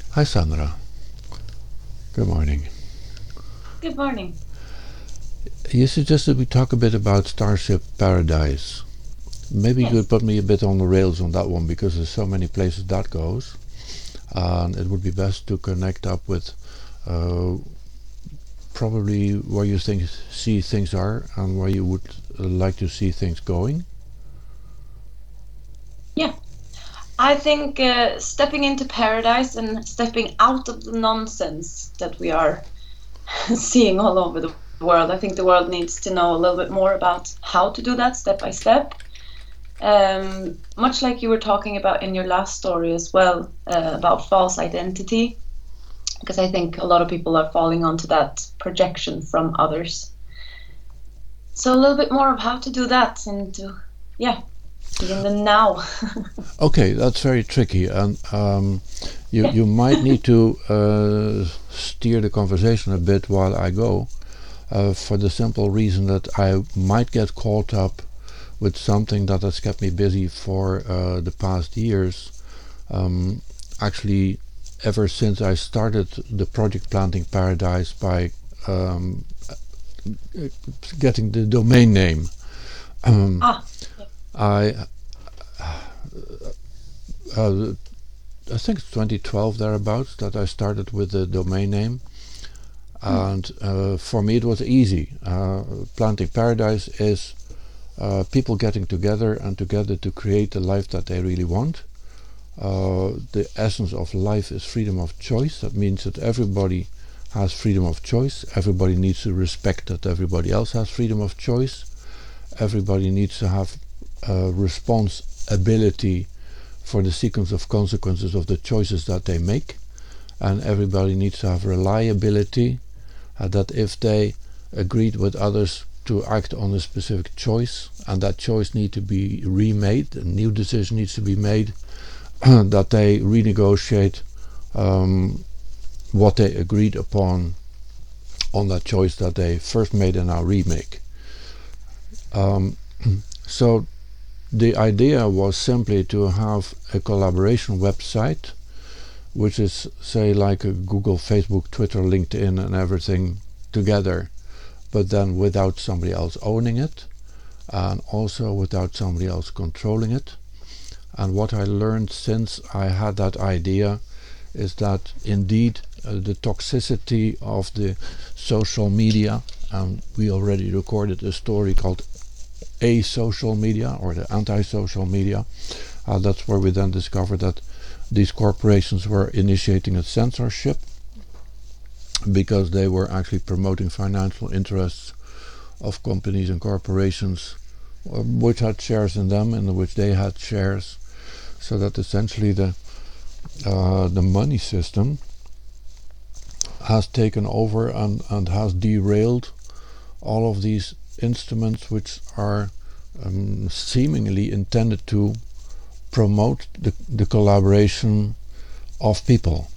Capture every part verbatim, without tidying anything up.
Hi Sandra. Good morning. Good morning. You suggested we talk a bit about Starship Paradise. Maybe you could Yes. put me a bit on the rails on that one because there's so many places that goes, and it would be best to connect up with uh, probably where you think see things are and where you would uh, like to see things going. Yeah. I think uh, stepping into paradise and stepping out of the nonsense that we are seeing all over the world. I think the world needs to know a little bit more about how to do that step by step. Um, much like you were talking about in your last story as well, uh, about false identity, because I think a lot of people are falling onto that projection from others. So a little bit more of how to do that and to, yeah, be in the now. Okay, that's very tricky, and um, you Yeah. you might need to uh, steer the conversation a bit while I go, uh, for the simple reason that I might get caught up with something that has kept me busy for uh, the past years. Um, Actually, ever since I started the project Planting Paradise by um, getting the domain name, um, Ah, yeah. I uh, I think it's twenty twelve thereabouts that I started with the domain name, Mm. and uh, for me it was easy. Uh, Planting Paradise is uh, people getting together and together to create the life that they really want. Uh, the essence of life is freedom of choice. That means that everybody has freedom of choice. Everybody needs to respect that everybody else has freedom of choice. Everybody needs to have uh, responsibility for the sequence of consequences of the choices that they make. And everybody needs to have reliability, uh, that if they agreed with others to act on a specific choice and that choice needs to be remade, a new decision needs to be made, that they renegotiate um, what they agreed upon on that choice that they first made and now remake. Um, so the idea was simply to have a collaboration website, which is, say, like a Google, Facebook, Twitter, LinkedIn, and everything together, but then without somebody else owning it, and also without somebody else controlling it. And what I learned since I had that idea is that indeed uh, the toxicity of the social media, and we already recorded a story called A Social Media or the Anti-Social Media. Uh, that's where we then discovered that these corporations were initiating a censorship because they were actually promoting financial interests of companies and corporations uh, which had shares in them and in which they had shares, so that essentially the uh, the money system has taken over and, and has derailed all of these instruments which are um, seemingly intended to promote the, the collaboration of people.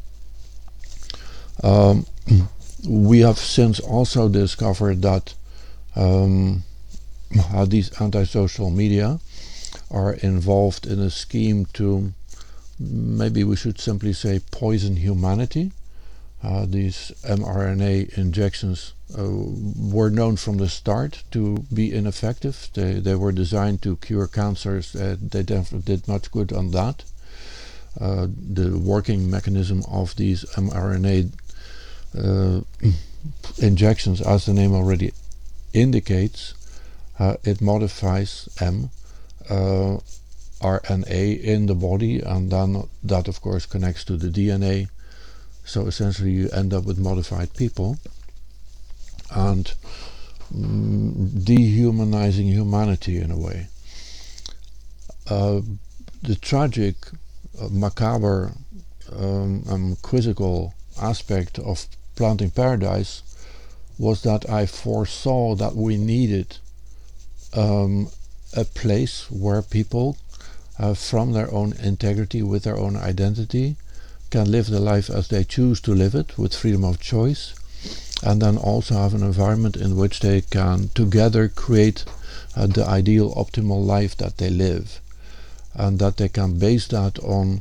Um, we have since also discovered that um, how these anti-social media are involved in a scheme to, maybe we should simply say, poison humanity. Uh, these mRNA injections uh, were known from the start to be ineffective. They, they were designed to cure cancers. Uh, they definitely did much good on that. Uh, the working mechanism of these mRNA uh, injections, as the name already indicates, uh, it modifies M uh, R N A in the body, and then that of course connects to the D N A. So essentially you end up with modified people and mm, dehumanizing humanity in a way. Uh, the tragic, uh, macabre, um, and quizzical aspect of Planting Paradise was that I foresaw that we needed um, a place where people, uh, from their own integrity, with their own identity, can live the life as they choose to live it with freedom of choice, and then also have an environment in which they can together create uh, the ideal optimal life that they live, and that they can base that on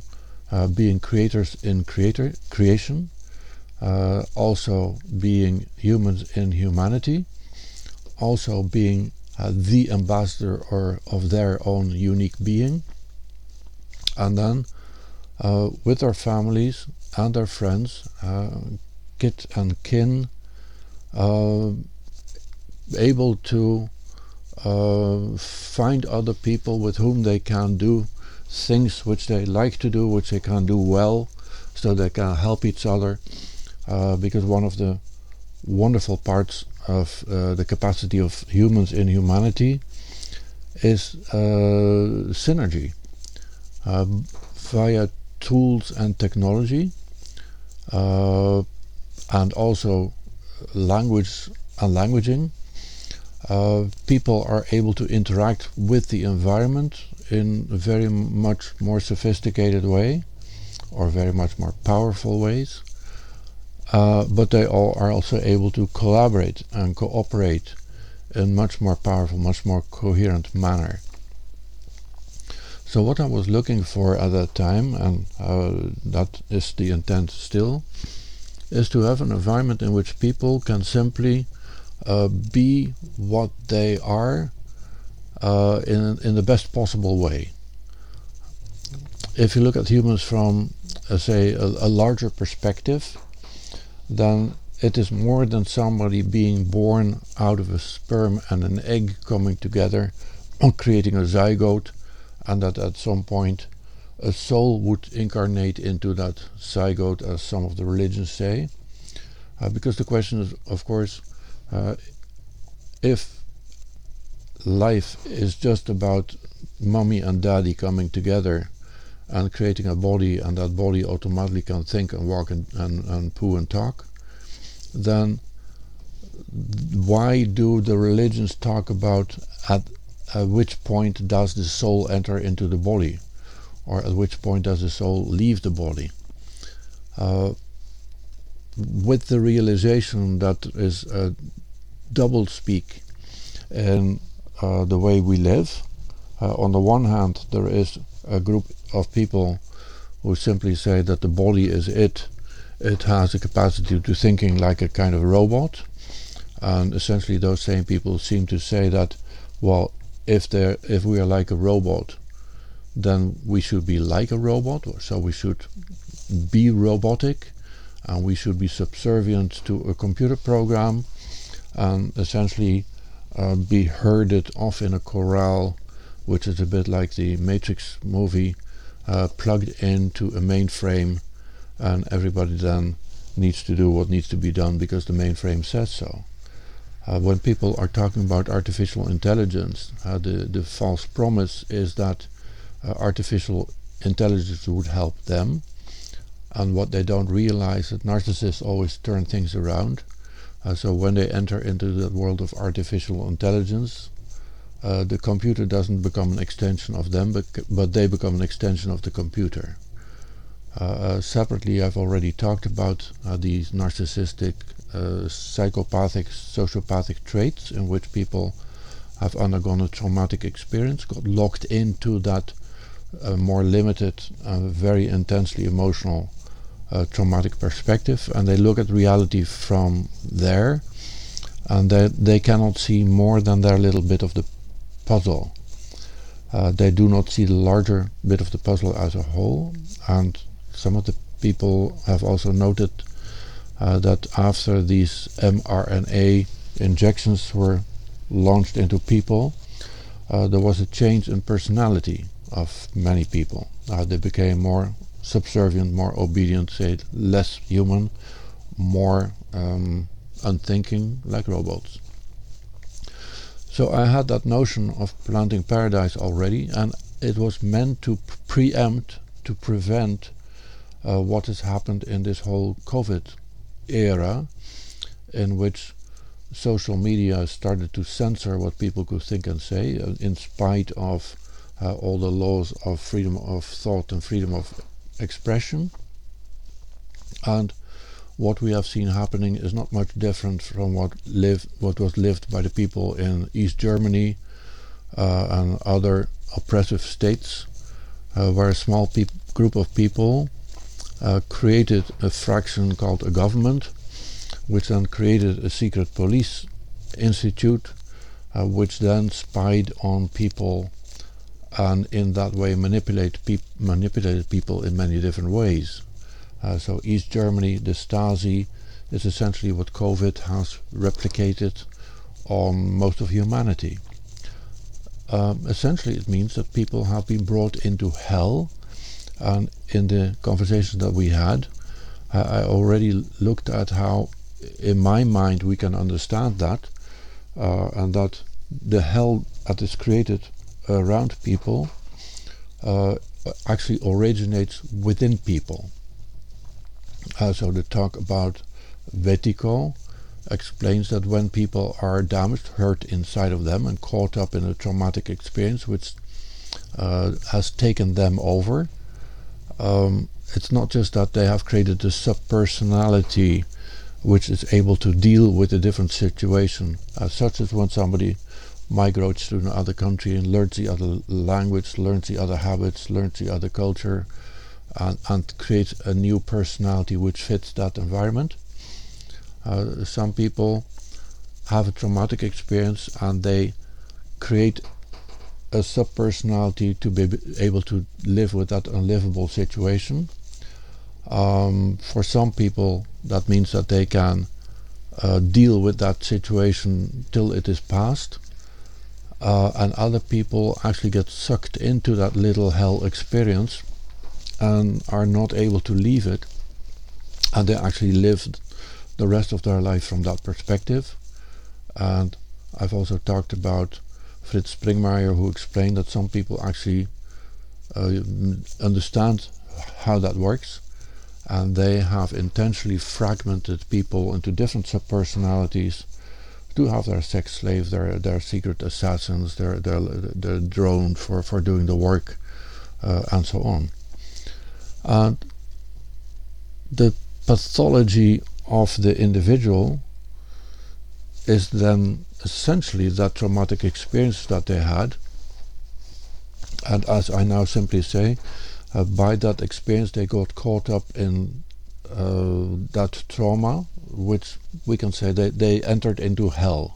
uh, being creators in creator creation, uh, also being humans in humanity, also being uh, the ambassador or of their own unique being, and then uh, with our families and our friends, uh, kith and kin, uh, able to uh, find other people with whom they can do things which they like to do, which they can do well, so they can help each other. Uh, because one of the wonderful parts of uh, the capacity of humans in humanity is uh, synergy. Uh, via tools and technology, uh, and also language and languaging, uh, people are able to interact with the environment in a very much more sophisticated way, or very much more powerful ways. Uh, but they all are also able to collaborate and cooperate in much more powerful, much more coherent manner. So what I was looking for at that time, and uh, that is the intent still, is to have an environment in which people can simply uh, be what they are uh, in, in the best possible way. If you look at humans from, uh, say, a, a larger perspective, then it is more than somebody being born out of a sperm and an egg coming together and creating a zygote, and that at some point a soul would incarnate into that zygote, as some of the religions say. Uh, because the question is, of course, uh, if life is just about mommy and daddy coming together and creating a body, and that body automatically can think and walk and, and, and poo and talk, then why do the religions talk about at, at which point does the soul enter into the body, or at which point does the soul leave the body? Uh, with the realization that is a double speak in uh, the way we live. Uh, on the one hand, there is a group of people who simply say that the body is it. It has a capacity to thinking like a kind of robot, and essentially those same people seem to say that, well, if there, if we are like a robot, then we should be like a robot, or so we should be robotic, and we should be subservient to a computer program, and essentially uh, be herded off in a corral, which is a bit like the Matrix movie, uh, plugged into a mainframe, and everybody then needs to do what needs to be done because the mainframe says so. Uh, when people are talking about artificial intelligence, uh, the, the false promise is that uh, artificial intelligence would help them, and what they don't realize that narcissists always turn things around. Uh, so when they enter into the world of artificial intelligence, uh, the computer doesn't become an extension of them, but, but they become an extension of the computer. Uh, uh, separately, I've already talked about uh, these narcissistic, uh, psychopathic, sociopathic traits in which people have undergone a traumatic experience, got locked into that uh, more limited, uh, very intensely emotional uh, traumatic perspective, and they look at reality from there, and they, they cannot see more than their little bit of the puzzle. Uh, they do not see the larger bit of the puzzle as a whole, and some of the people have also noted uh, that after these mRNA injections were launched into people, uh, there was a change in personality of many people. Uh, they became more subservient, more obedient, say less human, more um, unthinking, like robots. So I had that notion of planting paradise already, and it was meant to preempt, to prevent uh, what has happened in this whole COVID era, in which social media started to censor what people could think and say, uh, in spite of uh, all the laws of freedom of thought and freedom of expression. And what we have seen happening is not much different from what lived, what was lived by the people in East Germany uh, and other oppressive states, uh, where a small peop group of people uh, created a fraction called a government, which then created a secret police institute, uh, which then spied on people and in that way manipulate peop manipulated people in many different ways. Uh, so East Germany, the Stasi, is essentially what COVID has replicated on most of humanity. Um, essentially it means that people have been brought into hell, and in the conversation that we had, uh, I already looked at how in my mind we can understand that, uh, and that the hell that is created around people uh, actually originates within people. Uh, so the talk about Wetiko explains that when people are damaged, hurt inside of them and caught up in a traumatic experience which uh, has taken them over, um, it's not just that they have created a subpersonality which is able to deal with a different situation, uh, such as when somebody migrates to another country and learns the other language, learns the other habits, learns the other culture, and, and creates a new personality which fits that environment. Uh, some people have a traumatic experience and they create a subpersonality to be able to live with that unlivable situation. Um, for some people that means that they can uh, deal with that situation till it is past. Uh, and other people actually get sucked into that little hell experience and are not able to leave it, and they actually live the rest of their life from that perspective. And I've also talked about Fritz Springmeier, who explained that some people actually uh, understand how that works, and they have intentionally fragmented people into different subpersonalities to have their sex slaves, their their secret assassins, their their their drone for for doing the work, uh, and so on. And the pathology of the individual is then essentially that traumatic experience that they had, and as I now simply say, uh, by that experience they got caught up in uh, that trauma, which we can say they, they entered into hell.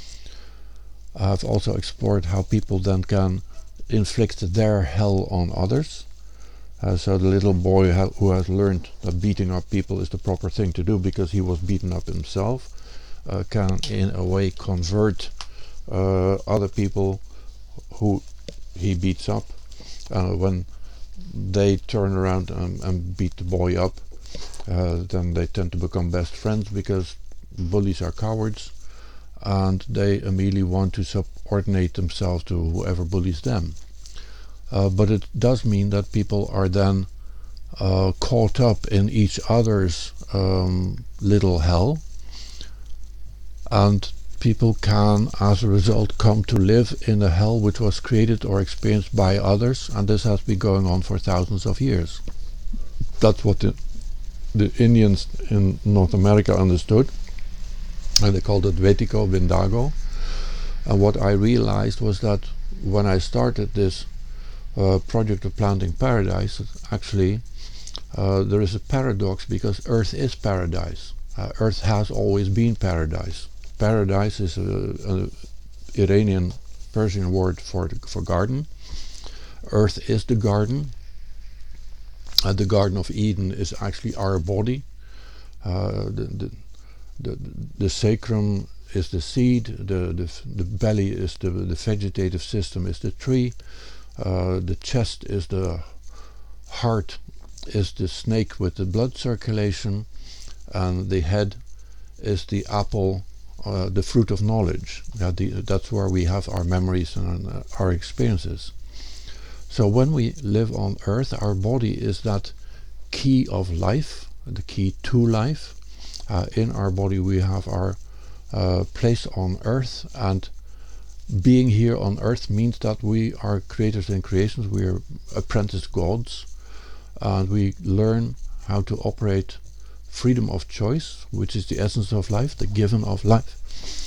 I've also explored how people then can inflict their hell on others. Uh, so the little boy ha who has learned that beating up people is the proper thing to do because he was beaten up himself, uh, can in a way convert uh, other people who he beats up. Uh, when they turn around and, and beat the boy up, uh, then they tend to become best friends because bullies are cowards and they immediately want to subordinate themselves to whoever bullies them. Uh, but it does mean that people are then uh, caught up in each other's um, little hell, and people can as a result come to live in a hell which was created or experienced by others, and this has been going on for thousands of years. That's what the, the Indians in North America understood, and they called it Wetiko Windago. And what I realized was that when I started this uh, project of planting paradise, actually uh, there is a paradox, because Earth is paradise. Uh, Earth has always been paradise. Paradise is a, a Iranian Persian word for for garden. Earth is the garden. Uh, the Garden of Eden is actually our body. Uh, the, the, the the sacrum is the seed. The the, the belly is the the vegetative system is the tree. Uh, the chest is the heart, is the snake with the blood circulation, and the head is the apple. Uh, the fruit of knowledge. Yeah, the, that's where we have our memories and uh, our experiences. So when we live on Earth, our body is that key of life, the key to life. Uh, in our body we have our uh, place on Earth, and being here on Earth means that we are creators and creations. We are apprentice gods, and we learn how to operate freedom of choice, which is the essence of life, the given of life,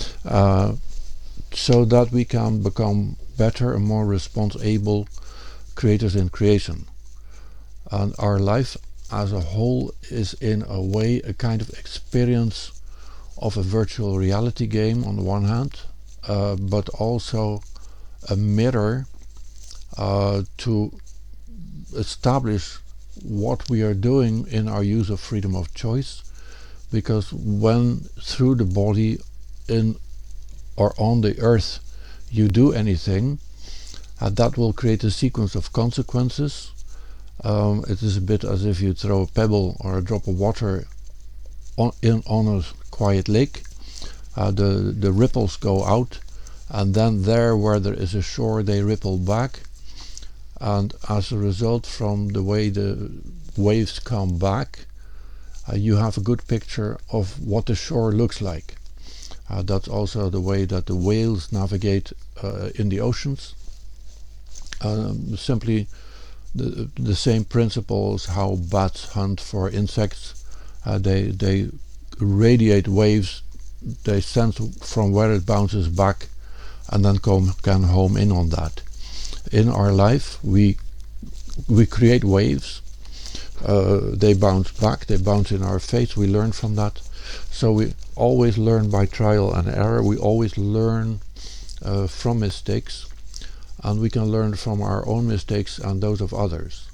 uh, so that we can become better and more responsible creators in creation. And our life as a whole is in a way a kind of experience of a virtual reality game on the one hand, uh, but also a mirror uh, to establish what we are doing in our use of freedom of choice. Because when through the body in or on the earth you do anything, uh, that will create a sequence of consequences. Um, it is a bit as if you throw a pebble or a drop of water on, in, on a quiet lake. Uh, the, the ripples go out, and then there where there is a shore they ripple back, and as a result from the way the waves come back, uh, you have a good picture of what the shore looks like. Uh, that's also the way that the whales navigate uh, in the oceans. Um, simply the, the same principles how bats hunt for insects. Uh, they, they radiate waves, they sense from where it bounces back, and then come, can home in on that. In our life we we create waves, uh, they bounce back, they bounce in our face, we learn from that. So we always learn by trial and error, we always learn uh, from mistakes, and we can learn from our own mistakes and those of others,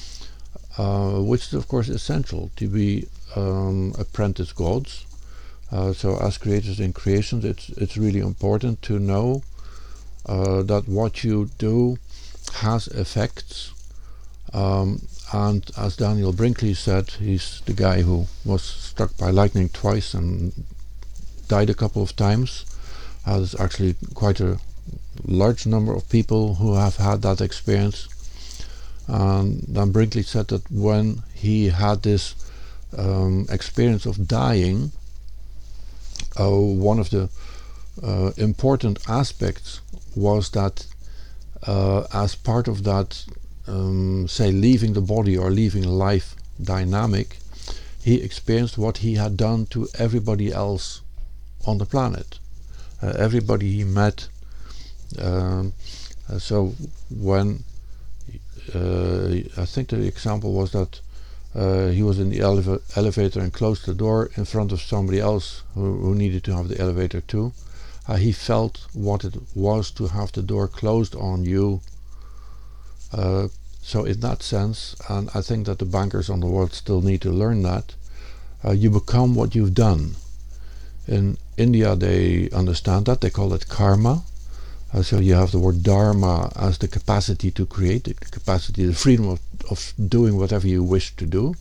uh, which is of course essential to be um, apprentice gods. Uh, so as creators in creation, it's, it's really important to know uh, that what you do has effects. Um, and as Daniel Brinkley said, he's the guy who was struck by lightning twice and died a couple of times. Uh, there's actually quite a large number of people who have had that experience. And Dan Brinkley said that when he had this um, experience of dying, uh, one of the uh, important aspects was that uh, as part of that, um, say, leaving the body or leaving life dynamic, he experienced what he had done to everybody else on the planet. Uh, everybody he met. Um, uh, so when uh, I think the example was that uh, he was in the elev elevator and closed the door in front of somebody else who, who needed to have the elevator too. Uh, he felt what it was to have the door closed on you. Uh, so in that sense, and I think that the bankers on the world still need to learn that, uh, you become what you've done. In India they understand that, they call it karma. Uh, so you have the word dharma as the capacity to create, the capacity, the freedom of, of doing whatever you wish to do.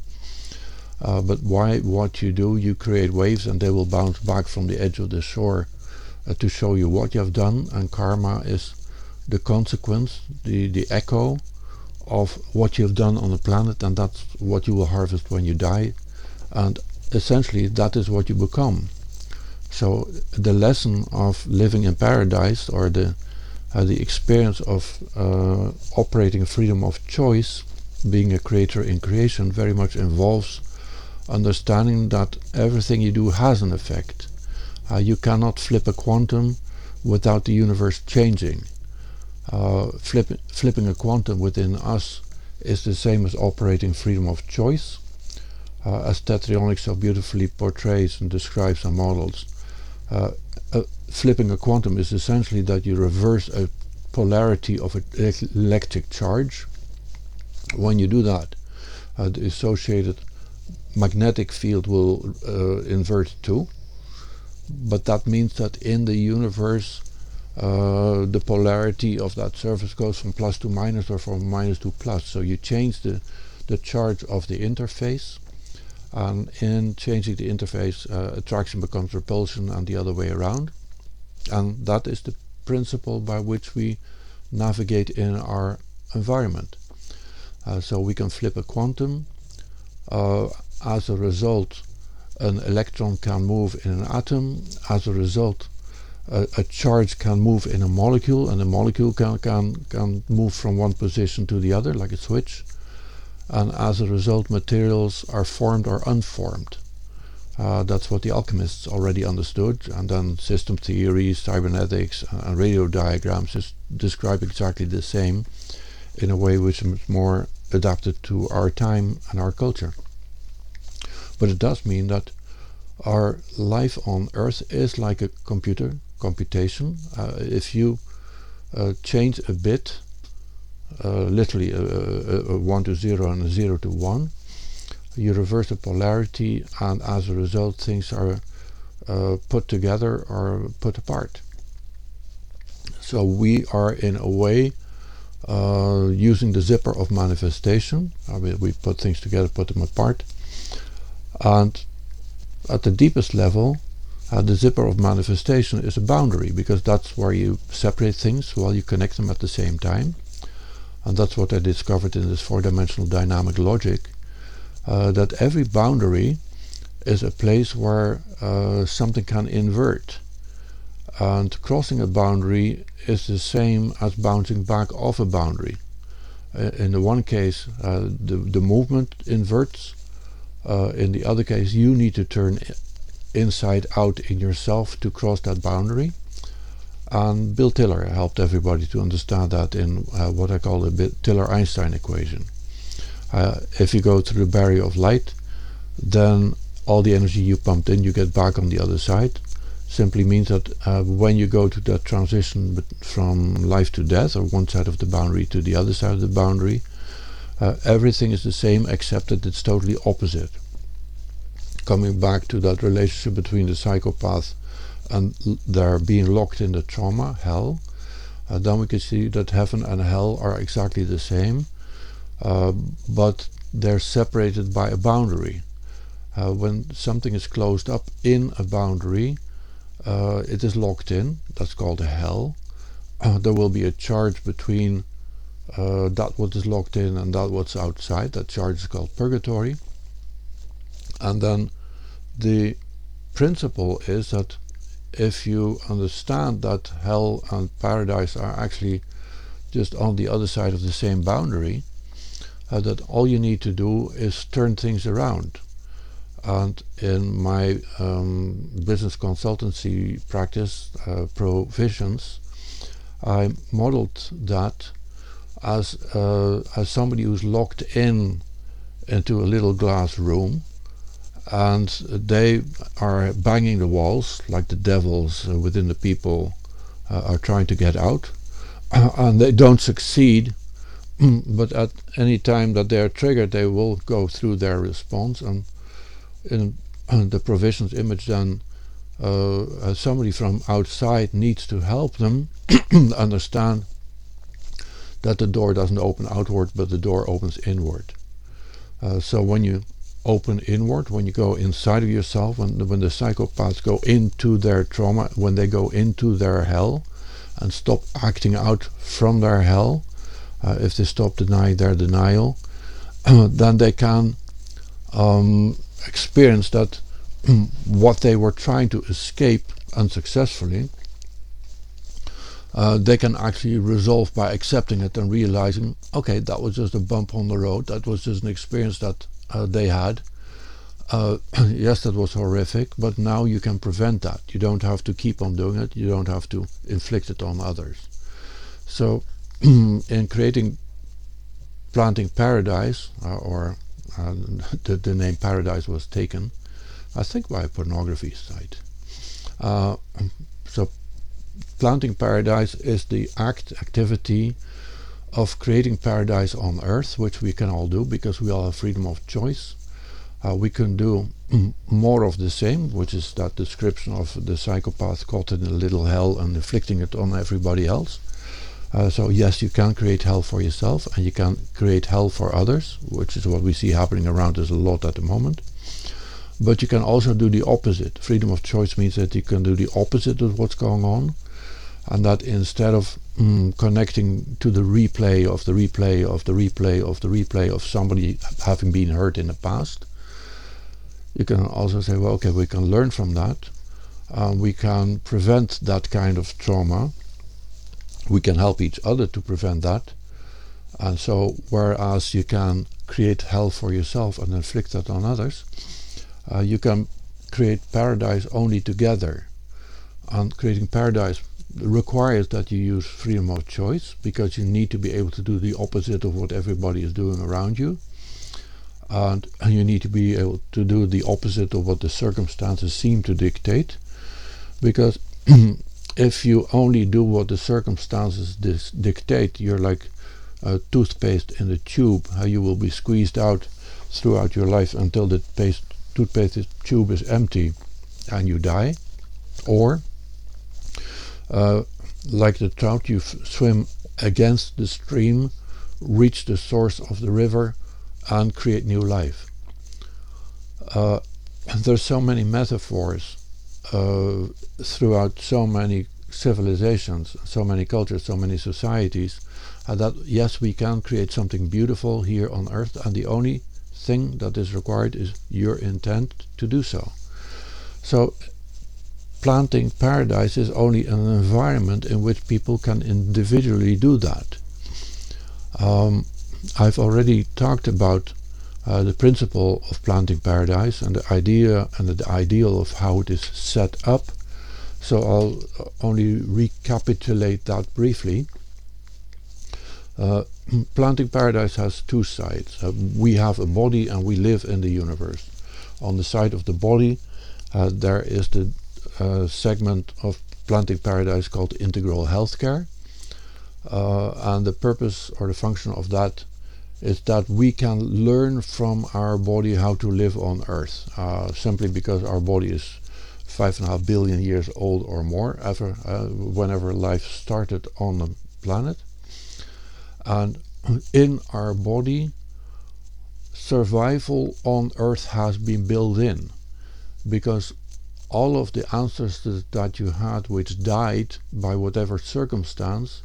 Uh, but why what you do, you create waves and they will bounce back from the edge of the shore uh, to show you what you have done. And karma is the consequence, the, the echo of what you have done on the planet, and that's what you will harvest when you die. And essentially that is what you become. So the lesson of living in paradise, or the uh, the experience of uh, operating freedom of choice, being a creator in creation, very much involves understanding that everything you do has an effect. Uh, you cannot flip a quantum without the universe changing. Uh, flip, flipping a quantum within us is the same as operating freedom of choice, uh, as Tetraionic so beautifully portrays and describes and models. Uh, uh, flipping a quantum is essentially that you reverse a polarity of an electric charge. When you do that, uh, the associated magnetic field will uh, invert too. But that means that in the universe, uh, the polarity of that surface goes from plus to minus, or from minus to plus. So you change the, the charge of the interface. And in changing the interface, uh, attraction becomes repulsion and the other way around. And that is the principle by which we navigate in our environment. Uh, so we can flip a quantum. Uh, as a result, an electron can move in an atom. As a result, a, a charge can move in a molecule, and a molecule can, can, can move from one position to the other, like a switch. And as a result, materials are formed or unformed. Uh, that's what the alchemists already understood, and then system theory, cybernetics, uh, and radio diagrams just describe exactly the same. in a way which is more adapted to our time and our culture. But it does mean that our life on Earth is like a computer computation. Uh, if you uh, change a bit, uh, literally a, a, a one to zero and a zero to one, you reverse the polarity, and as a result things are uh, put together or put apart. So we are in a way uh, using the zipper of manifestation. I mean, we put things together, put them apart, and at the deepest level uh, the zipper of manifestation is a boundary, because that's where you separate things while you connect them at the same time. And that's what I discovered in this four-dimensional dynamic logic, uh, that every boundary is a place where uh, something can invert. And crossing a boundary is the same as bouncing back off a boundary. Uh, in the one case, uh, the, the movement inverts. Uh, in the other case, you need to turn inside out in yourself to cross that boundary. And Bill Tiller helped everybody to understand that in uh, what I call the Tiller-Einstein equation. Uh, if you go through the barrier of light, then all the energy you pumped in, you get back on the other side. Simply means that uh, when you go to that transition from life to death, or one side of the boundary to the other side of the boundary, uh, everything is the same except that it's totally opposite. Coming back to that relationship between the psychopath and they're being locked in the trauma, hell, uh, then we can see that heaven and hell are exactly the same, uh, but they're separated by a boundary. Uh, when something is closed up in a boundary, uh, it is locked in. That's called a hell. Uh, there will be a charge between uh, that what is locked in and that what's outside. That charge is called purgatory. And then the principle is that if you understand that hell and paradise are actually just on the other side of the same boundary, uh, that all you need to do is turn things around. And in my um, business consultancy practice, uh, Provisions, I modeled that as uh, as somebody who's locked in into a little glass room, and they are banging the walls like the devils uh, within the people uh, are trying to get out, uh, and they don't succeed. But at any time that they are triggered, they will go through their response. And in uh, the Provisions image, then uh, uh, somebody from outside needs to help them understand that the door doesn't open outward, but the door opens inward. Uh, so when you open inward, when you go inside of yourself, when the, when the psychopaths go into their trauma, when they go into their hell and stop acting out from their hell, uh, if they stop denying their denial, then they can um, experience that what they were trying to escape unsuccessfully, uh, they can actually resolve by accepting it and realizing, okay, that was just a bump on the road, that was just an experience that uh, they had. Uh, yes, that was horrific, but now you can prevent that. You don't have to keep on doing it, you don't have to inflict it on others. So in creating Planting Paradise, uh, or uh, the, the name Paradise was taken, I think, by a pornography site. Uh, so Planting Paradise is the act, activity of creating paradise on earth, which we can all do because we all have freedom of choice. Uh, we can do more of the same, which is that description of the psychopath caught in a little hell and inflicting it on everybody else. Uh, so yes, you can create hell for yourself, and you can create hell for others, which is what we see happening around us a lot at the moment. But you can also do the opposite. Freedom of choice means that you can do the opposite of what's going on, and that instead of mm, connecting to the replay of the replay of the replay of the replay of somebody having been hurt in the past, you can also say, well, okay, we can learn from that. Uh, we can prevent that kind of trauma. We can help each other to prevent that. And so, whereas you can create hell for yourself and inflict that on others, uh, you can create paradise only together. And creating paradise requires that you use freedom of choice, because you need to be able to do the opposite of what everybody is doing around you. And, and you need to be able to do the opposite of what the circumstances seem to dictate. Because if you only do what the circumstances dis- dictate, you're like uh, toothpaste in the tube. How you will be squeezed out throughout your life until the paste, toothpaste tube is empty and you die. Or uh, like the trout, you f- swim against the stream, reach the source of the river, and create new life. Uh, there's so many metaphors uh, throughout so many civilizations, so many cultures, so many societies, uh, that yes, we can create something beautiful here on earth, and the only thing that is required is your intent to do so. So planting paradise is only an environment in which people can individually do that. Um, I've already talked about uh, the principle of planting paradise and the idea and the ideal of how it is set up. So I'll only recapitulate that briefly. Uh, planting paradise has two sides. Uh, we have a body and we live in the universe. On the side of the body, uh, there is the uh, segment of planting paradise called integral healthcare. Uh, and the purpose or the function of that is that we can learn from our body how to live on Earth, uh, simply because our body is five and a half billion years old or more, ever, uh, whenever life started on the planet. And in our body, survival on Earth has been built in, because all of the ancestors that you had which died by whatever circumstance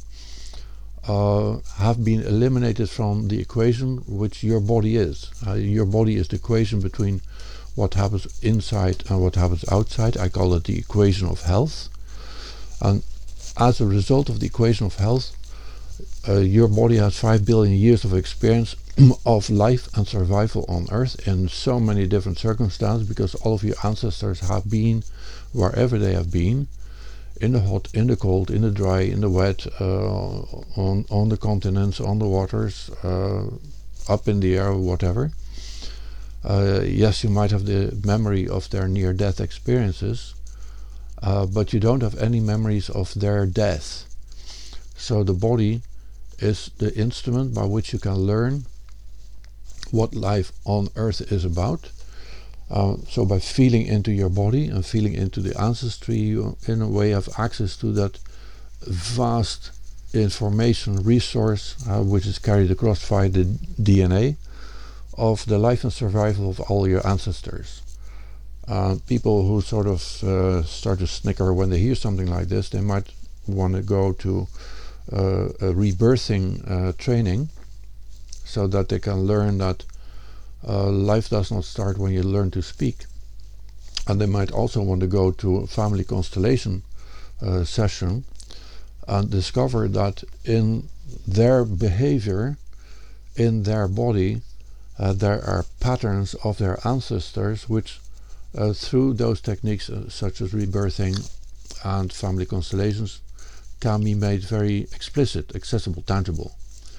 Uh, have been eliminated from the equation which your body is. Uh, your body is the equation between what happens inside and what happens outside. I call it the equation of health. And as a result of the equation of health, uh, your body has five billion years of experience of life and survival on Earth in so many different circumstances, because all of your ancestors have been wherever they have been, in the hot, in the cold, in the dry, in the wet, uh, on on the continents, on the waters, uh, up in the air, whatever. Uh, yes, you might have the memory of their near-death experiences, uh, but you don't have any memories of their death. So the body is the instrument by which you can learn what life on Earth is about. Uh, so by feeling into your body and feeling into the ancestry, you in a way have access to that vast information resource uh, which is carried across via the D N A of the life and survival of all your ancestors. Uh, people who sort of uh, start to snicker when they hear something like this, they might want to go to uh, a rebirthing uh, training, so that they can learn that Uh, life does not start when you learn to speak. And they might also want to go to a family constellation uh, session and discover that in their behavior, in their body, uh, there are patterns of their ancestors which uh, through those techniques uh, such as rebirthing and family constellations can be made very explicit, accessible, tangible.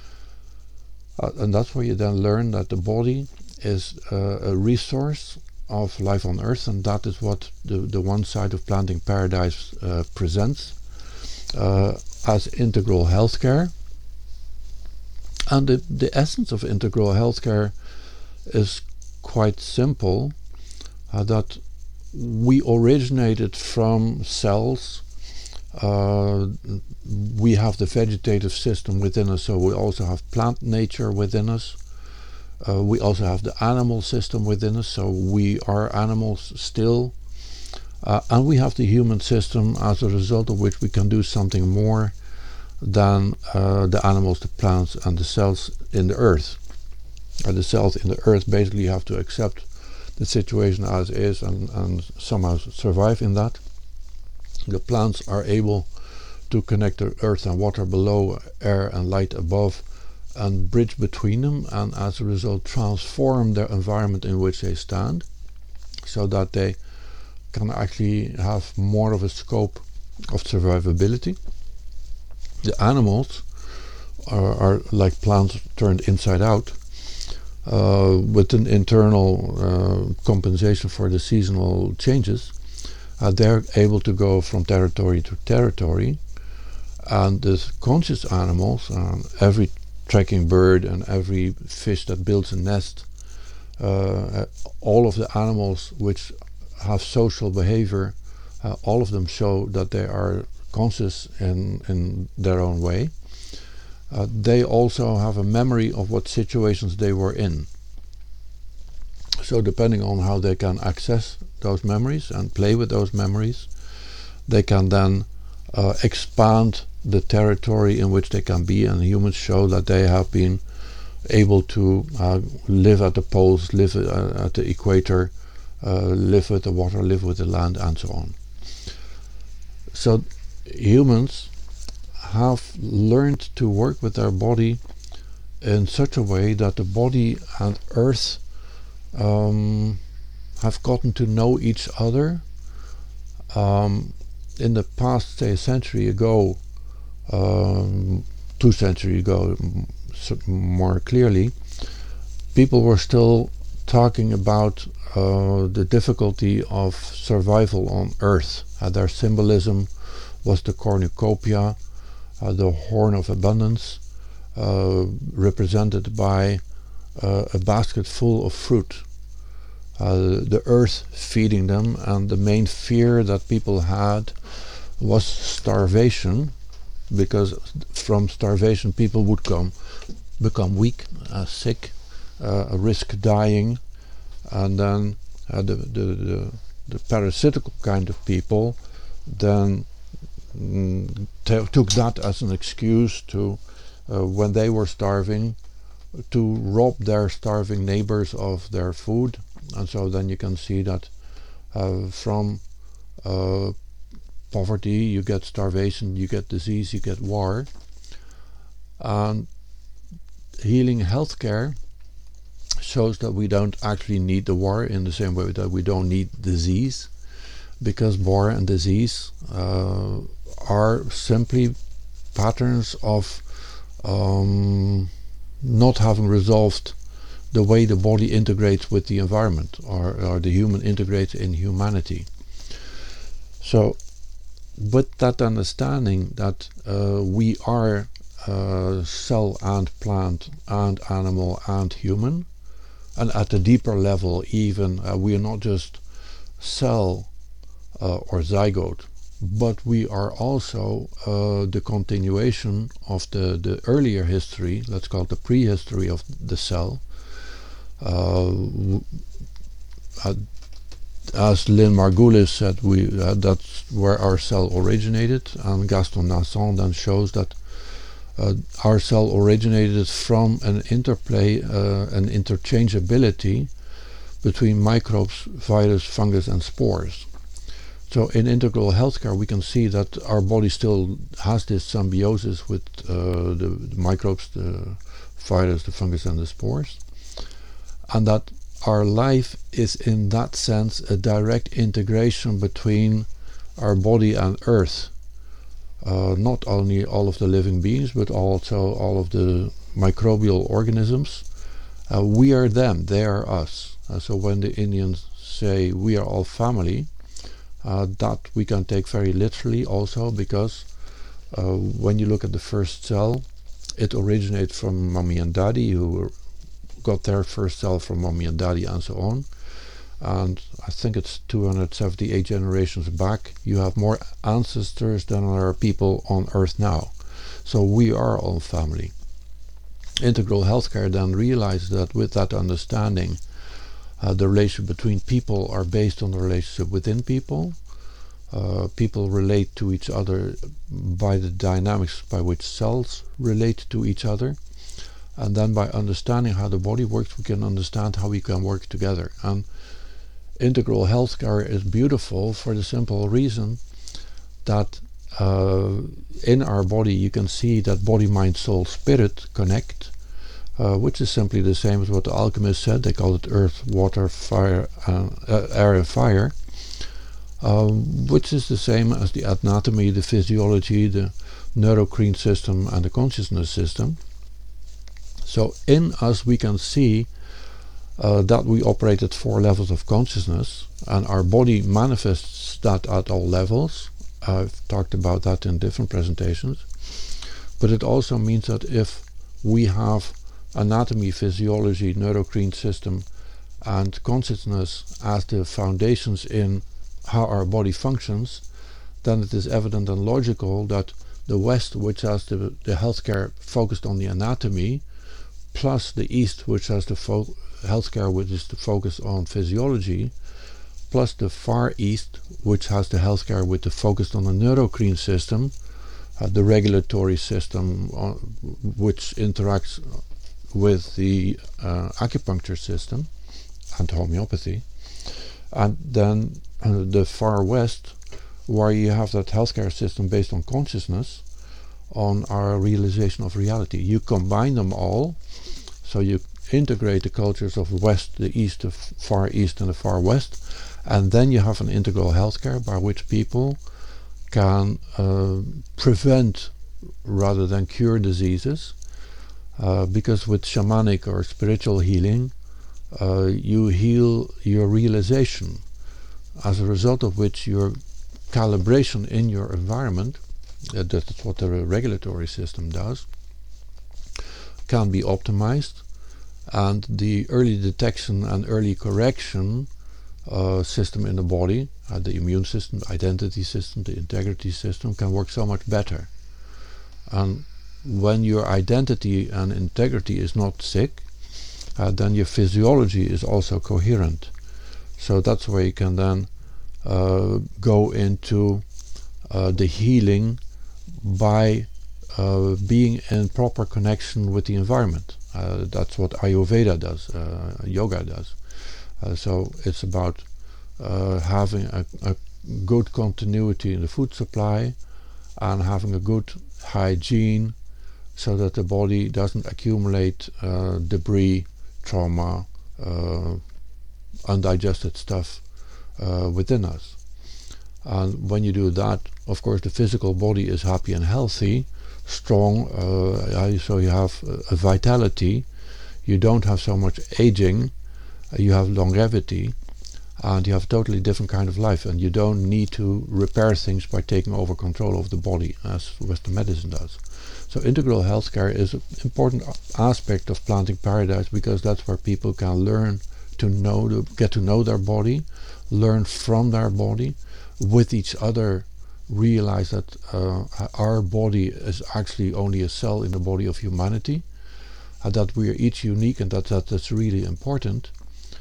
Uh, and that's where you then learn that the body is uh, a resource of life on Earth, and that is what the, the one side of planting paradise uh, presents uh, as integral healthcare. And the, the essence of integral healthcare is quite simple, uh, that we originated from cells. Uh, we have the vegetative system within us, so we also have plant nature within us. Uh, we also have the animal system within us, so we are animals still. Uh, and we have the human system, as a result of which we can do something more than uh, the animals, the plants, and the cells in the earth. Uh, the cells in the earth basically have to accept the situation as is and, and somehow survive in that. The plants are able to connect the earth and water below, air and light above, and bridge between them, and as a result transform their environment in which they stand, so that they can actually have more of a scope of survivability. The animals are, are like plants turned inside out, uh, with an internal uh, compensation for the seasonal changes. Uh, they're able to go from territory to territory, and the conscious animals, um, every tracking bird and every fish that builds a nest, uh, all of the animals which have social behavior, uh, all of them show that they are conscious in, in their own way. Uh, they also have a memory of what situations they were in. So depending on how they can access those memories and play with those memories, they can then uh, expand the territory in which they can be, and humans show that they have been able to uh, live at the poles, live uh, at the equator, uh, live with the water, live with the land, and so on. So humans have learned to work with their body in such a way that the body and earth um, have gotten to know each other. Um, in the past, say a century ago, um, two centuries ago, more clearly, people were still talking about uh, the difficulty of survival on Earth. Uh, their symbolism was the cornucopia, uh, the horn of abundance, uh, represented by uh, a basket full of fruit. Uh, the earth feeding them, and the main fear that people had was starvation, because from starvation people would come become weak, uh, sick, uh, risk dying, and then uh, the, the, the, the parasitical kind of people then mm, took that as an excuse to, uh, when they were starving, to rob their starving neighbors of their food. And so then you can see that uh, from uh, poverty you get starvation, you get disease, you get war. And healing healthcare shows that we don't actually need the war in the same way that we don't need disease, because war and disease uh, are simply patterns of um, not having resolved the way the body integrates with the environment, or, or the human integrates in humanity. So with that understanding that uh, we are uh, cell and plant and animal and human, and at a deeper level even, uh, we are not just cell uh, or zygote, but we are also uh, the continuation of the, the earlier history, let's call it the prehistory of the cell. Uh, uh, as Lynn Margulis said, we uh, that's where our cell originated, and Gaston Nasson then shows that uh, our cell originated from an interplay, uh, an interchangeability between microbes, virus, fungus, and spores. So in integral healthcare we can see that our body still has this symbiosis with uh, the, the microbes, the virus, the fungus, and the spores, and that our life is in that sense a direct integration between our body and earth. Uh, not only all of the living beings, but also all of the microbial organisms. Uh, we are them, they are us. Uh, so when the Indians say we are all family, uh, that we can take very literally also, because uh, when you look at the first cell, it originates from mommy and daddy, who were got their first cell from mommy and daddy, and so on. And I think it's two hundred seventy-eight generations back. You have more ancestors than there are people on Earth now. So we are all family. Integral healthcare then realized that with that understanding, uh, the relationship between people are based on the relationship within people. Uh, people relate to each other by the dynamics by which cells relate to each other. And then by understanding how the body works, we can understand how we can work together. And integral healthcare is beautiful for the simple reason that uh, in our body you can see that body, mind, soul, spirit connect, uh, which is simply the same as what the alchemists said. They call it earth, water, fire, uh, uh, air and fire. um, which is the same as the anatomy, the physiology, the neurocrine system and the consciousness system. So in us we can see uh, that we operate at four levels of consciousness, and our body manifests that at all levels. I've talked about that in different presentations. But it also means that if we have anatomy, physiology, neurocrine system and consciousness as the foundations in how our body functions, then it is evident and logical that the West, which has the, the healthcare focused on the anatomy, plus the East, which has the fo- healthcare which is the focus on physiology, plus the Far East, which has the healthcare with the focus on the neurocrine system, uh, the regulatory system uh, which interacts with the uh, acupuncture system and homeopathy, and then uh, the Far West, where you have that healthcare system based on consciousness, on our realization of reality. You combine them all, so you integrate the cultures of the West, the East, the Far East and the Far West, and then you have an integral healthcare by which people can uh, prevent rather than cure diseases, uh, because with shamanic or spiritual healing uh, you heal your realization, as a result of which your calibration in your environment, uh, that's what the regulatory system does, can be optimized, and the early detection and early correction uh, system in the body, uh, the immune system, the identity system, the integrity system, can work so much better. And when your identity and integrity is not sick, uh, then your physiology is also coherent. So that's where you can then uh, go into uh, the healing by uh, being in proper connection with the environment. Uh, that's what Ayurveda does, uh, yoga does. Uh, so it's about uh, having a, a good continuity in the food supply and having a good hygiene so that the body doesn't accumulate uh, debris, trauma, uh, undigested stuff uh, within us. And when you do that, of course the physical body is happy and healthy, strong, uh, so you have a vitality, you don't have so much aging, you have longevity, and you have a totally different kind of life, and you don't need to repair things by taking over control of the body as Western medicine does. So integral healthcare is an important aspect of Planting Paradise, because that's where people can learn to know, the, get to know their body, learn from their body, with each other realize that uh, our body is actually only a cell in the body of humanity, and that we are each unique, and that, that that's really important,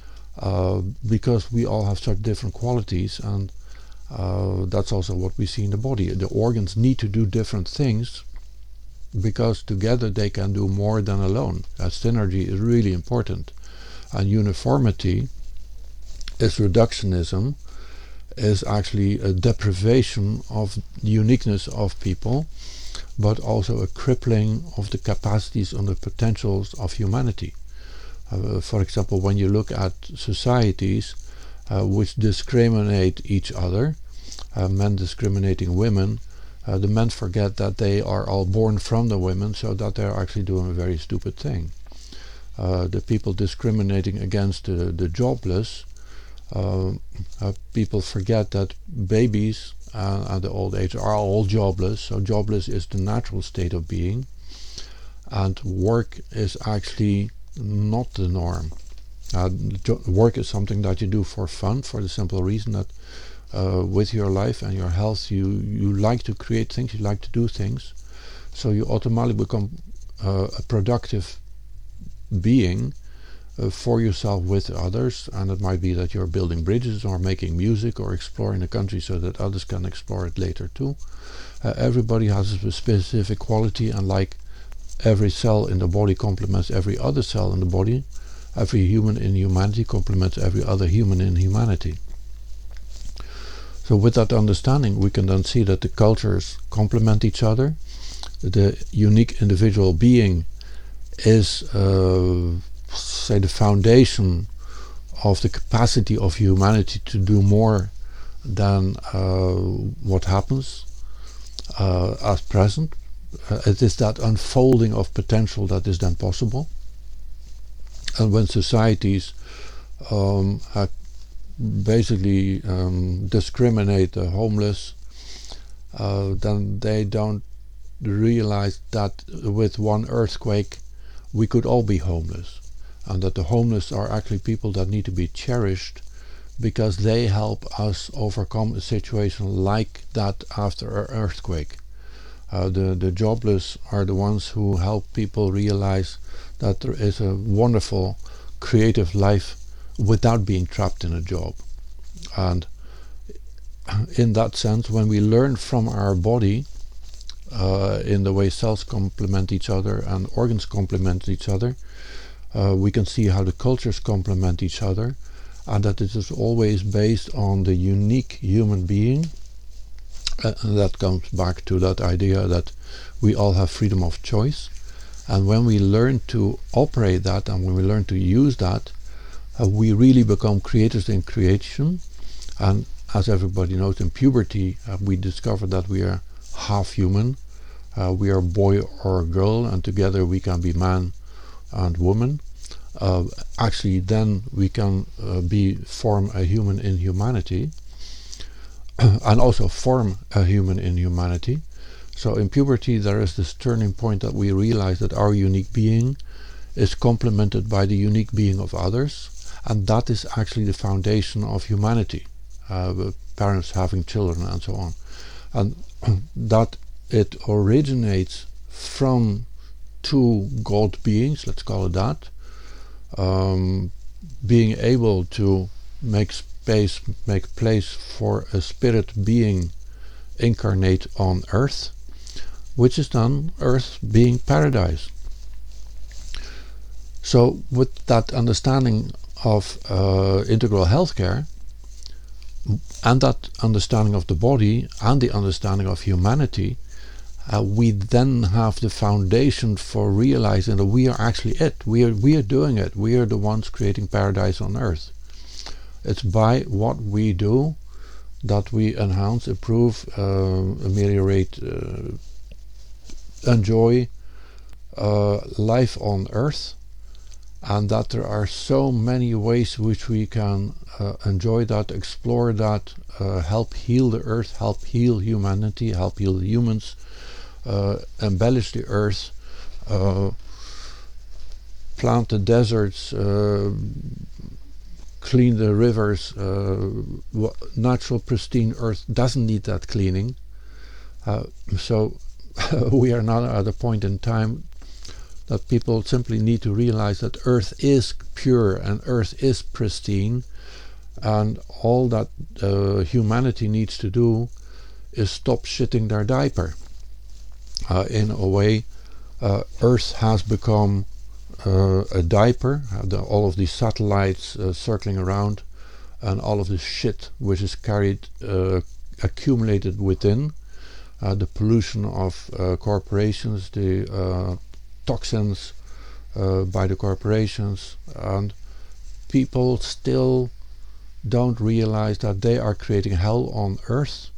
uh, because we all have such different qualities, and uh, that's also what we see in the body. The organs need to do different things, because together they can do more than alone. That synergy is really important. And uniformity is reductionism, is actually a deprivation of the uniqueness of people, but also a crippling of the capacities and the potentials of humanity. Uh, for example, when you look at societies uh, which discriminate each other, uh, men discriminating women, uh, the men forget that they are all born from the women, so that they're actually doing a very stupid thing. Uh, the people discriminating against the, the jobless, uh, uh, people forget that babies uh, at the old age are all jobless, so jobless is the natural state of being, and work is actually not the norm. Uh, work is something that you do for fun, for the simple reason that uh, with your life and your health you, you like to create things, you like to do things, so you automatically become uh, a productive being uh, for yourself with others, and it might be that you're building bridges or making music or exploring the country so that others can explore it later too. Uh, everybody has a specific quality, and like every cell in the body complements every other cell in the body, every human in humanity complements every other human in humanity. So with that understanding we can then see that the cultures complement each other. The unique individual being is uh, say the foundation of the capacity of humanity to do more then uh, what happens uh, at present, uh, it is that unfolding of potential that is then possible. And when societies um, uh, basically um, discriminate the homeless, uh, then they don't realize that with one earthquake we could all be homeless, and that the homeless are actually people that need to be cherished because they help us overcome a situation like that after an earthquake. Uh, the, the jobless are the ones who help people realize that there is a wonderful creative life without being trapped in a job. And in that sense, when we learn from our body uh, in the way cells complement each other and organs complement each other, uh, we can see how the cultures complement each other, and that it is always based on the unique human being. Uh, and that comes back to that idea that we all have freedom of choice. And when we learn to operate that, and when we learn to use that, uh, we really become creators in creation. And as everybody knows, in puberty uh, we discover that we are half human. Uh, we are a boy or a girl, and together we can be man and woman. Uh, actually, then we can uh, be form a human in humanity, and also form a human in humanity. So in puberty there is this turning point that we realize that our unique being is complemented by the unique being of others, and that is actually the foundation of humanity, uh, with parents having children and so on. And that it originates from two God beings, let's call it that, um, being able to make space, make place for a spirit being incarnate on earth, which is then earth being paradise. So with that understanding of uh, integral healthcare, and that understanding of the body and the understanding of humanity, uh, we then have the foundation for realizing that we are actually it. We are, we are doing it. We are the ones creating paradise on earth. It's by what we do that we enhance, improve, uh, ameliorate, uh, enjoy uh, life on earth, and that there are so many ways which we can uh, enjoy that, explore that, uh, help heal the earth, help heal humanity, help heal the humans, uh, embellish the earth, uh, plant the deserts, uh, clean the rivers. Uh, natural pristine earth doesn't need that cleaning. Uh, so we are now at a point in time that people simply need to realize that earth is pure and earth is pristine, and all that uh, humanity needs to do is stop shitting their diaper. Uh, in a way, uh, earth has become uh, a diaper, uh, the, all of these satellites uh, circling around, and all of this shit which is carried, uh, accumulated within, uh, the pollution of uh, corporations, the uh, toxins uh, by the corporations, and people still don't realize that they are creating hell on earth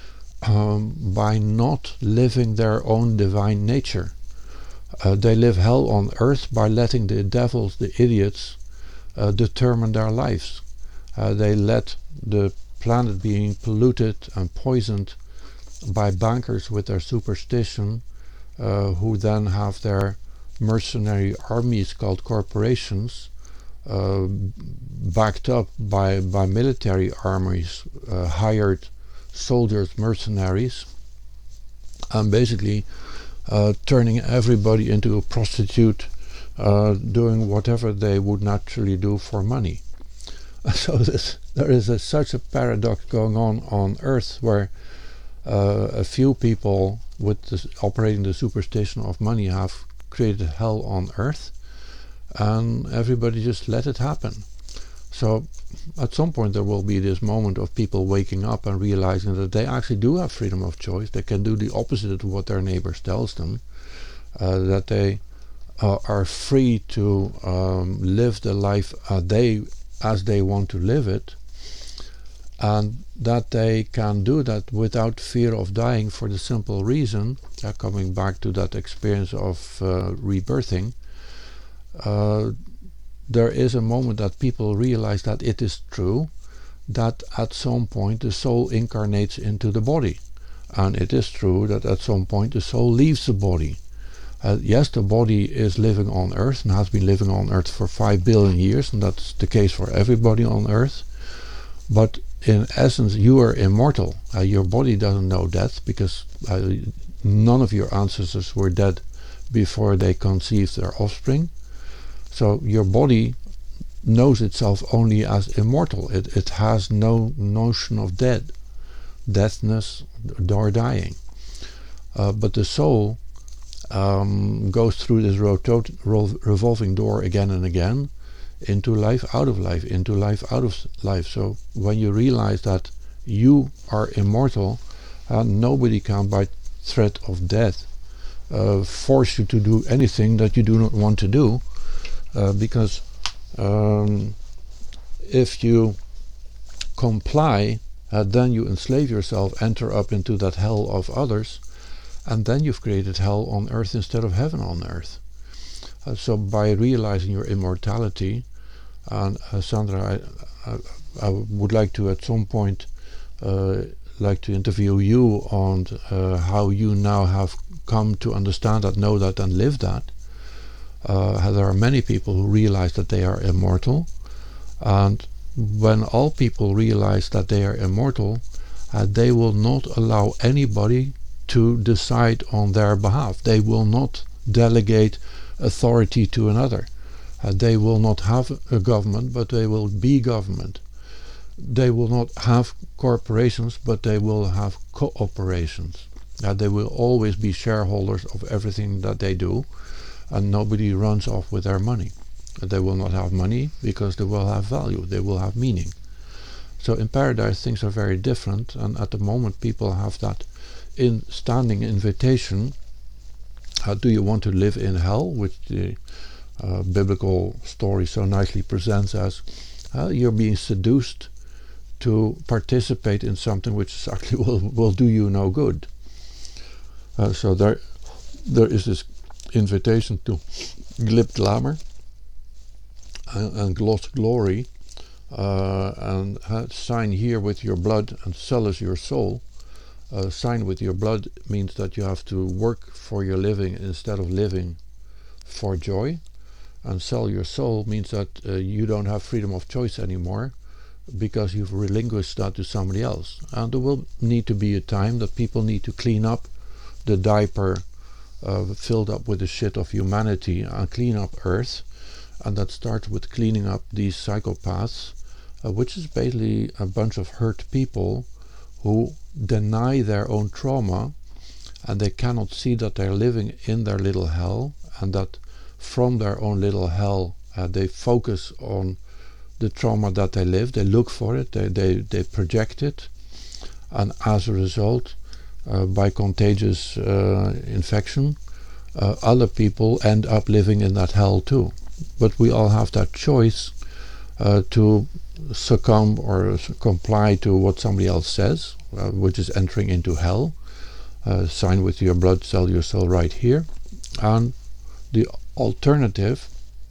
um, by not living their own divine nature. Uh, they live hell on earth by letting the devils, the idiots, uh, determine their lives. Uh, they let the planet being polluted and poisoned by bankers with their superstition, uh, who then have their mercenary armies called corporations, uh, backed up by, by military armies, uh, hired soldiers, mercenaries, and basically uh, turning everybody into a prostitute, uh, doing whatever they would naturally do for money. So this, there is a, such a paradox going on on earth, where uh, a few people with this, operating the superstition of money have created hell on earth, and everybody just let it happen. So at some point there will be this moment of people waking up and realizing that they actually do have freedom of choice. They can do the opposite of what their neighbors tells them, uh, that they uh, are free to um, live the life uh, they as they want to live it, and that they can do that without fear of dying, for the simple reason, uh, coming back to that experience of uh, rebirthing, uh, there is a moment that people realize that it is true that at some point the soul incarnates into the body, and it is true that at some point the soul leaves the body. Uh, yes, the body is living on Earth and has been living on Earth for five billion years, and that's the case for everybody on Earth. But in essence, you are immortal. Uh, your body doesn't know death, because uh, none of your ancestors were dead before they conceived their offspring. So your body knows itself only as immortal. It, it has no notion of dead, deathness, or dying. Uh, but the soul um, goes through this revolving door again and again, into life, out of life, into life, out of life. So when you realize that you are immortal, uh, nobody can, by threat of death, uh, force you to do anything that you do not want to do, uh, because um, if you comply, uh, then you enslave yourself, enter up into that hell of others, and then you've created hell on earth instead of heaven on earth. Uh, so by realizing your immortality, and uh, Sandra, I, I, I would like to at some point uh, like to interview you on uh, how you now have come to understand that, know that, and live that. Uh, there are many people who realize that they are immortal, and when all people realize that they are immortal, uh, they will not allow anybody to decide on their behalf. They will not delegate authority to another. Uh, they will not have a government, but they will be government. They will not have corporations, but they will have cooperations. Uh, they will always be shareholders of everything that they do, and nobody runs off with their money. Uh, they will not have money because they will have value, they will have meaning. So in paradise things are very different, and at the moment people have that in standing invitation. How do you want to live in hell, which the uh, biblical story so nicely presents as uh, you're being seduced to participate in something which actually will, will do you no good. Uh, so there there is this invitation to glib glamour and, and gloss glory, uh, and uh, sign here with your blood and sell us your soul. Uh, sign with your blood means that you have to work for your living instead of living for joy, and sell your soul means that uh, you don't have freedom of choice anymore, because you've relinquished that to somebody else. And there will need to be a time that people need to clean up the diaper uh, filled up with the shit of humanity and clean up Earth, and that starts with cleaning up these psychopaths, uh, which is basically a bunch of hurt people who deny their own trauma, and they cannot see that they're living in their little hell, and that from their own little hell uh, they focus on the trauma that they live, they look for it, they, they, they project it, and as a result, uh, by contagious uh, infection, uh, other people end up living in that hell too. But we all have that choice uh, to succumb or comply to what somebody else says, uh, which is entering into hell. Uh, sign with your blood, sell your soul right here. And the alternative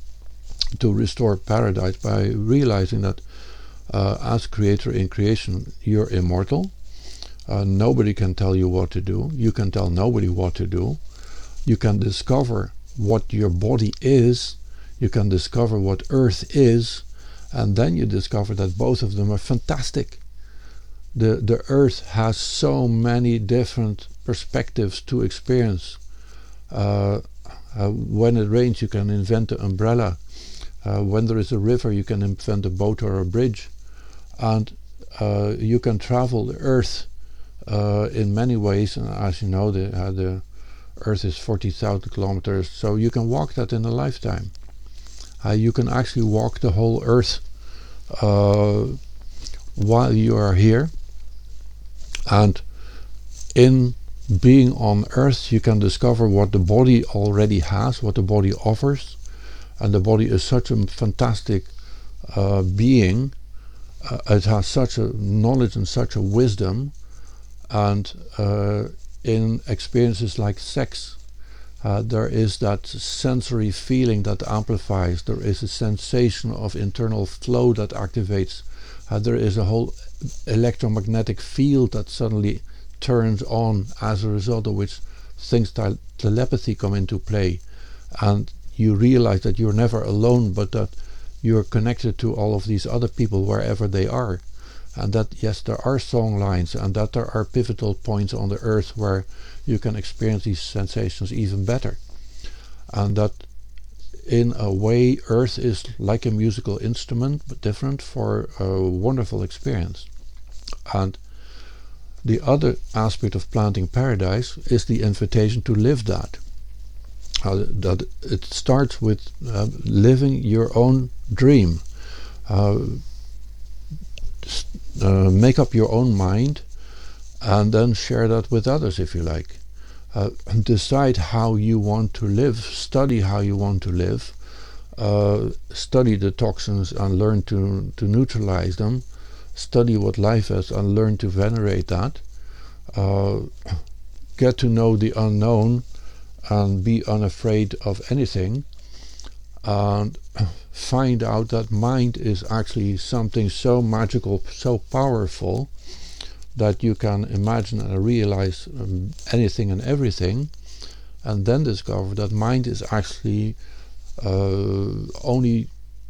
to restore paradise, by realizing that uh, as creator in creation you're immortal, uh, nobody can tell you what to do, you can tell nobody what to do, you can discover what your body is, you can discover what earth is, and then you discover that both of them are fantastic. The, the earth has so many different perspectives to experience. Uh, uh, when it rains you can invent an umbrella. Uh, when there is a river you can invent a boat or a bridge, and uh, you can travel the earth uh, in many ways. And as you know, the, uh, the earth is forty thousand kilometers, so you can walk that in a lifetime. Uh, you can actually walk the whole earth uh, while you are here, and in being on earth you can discover what the body already has, what the body offers. And the body is such a fantastic uh, being uh, it has such a knowledge and such a wisdom, and uh, in experiences like sex, uh, there is that sensory feeling that amplifies, there is a sensation of internal flow that activates, uh, there is a whole electromagnetic field that suddenly turns on, as a result of which things like telepathy come into play, and you realize that you're never alone, but that you're connected to all of these other people wherever they are, and that yes, there are song lines, and that there are pivotal points on the earth where you can experience these sensations even better, and that in a way earth is like a musical instrument but different for a wonderful experience. And the other aspect of Planting Paradise is the invitation to live that. Uh, that it starts with uh, living your own dream. Uh, uh, make up your own mind and then share that with others if you like. Uh, decide how you want to live, study how you want to live, uh, study the toxins and learn to, to neutralize them, study what life is and learn to venerate that, uh, get to know the unknown and be unafraid of anything, and find out that mind is actually something so magical, so powerful, that you can imagine and realize um, anything and everything, and then discover that mind is actually uh, only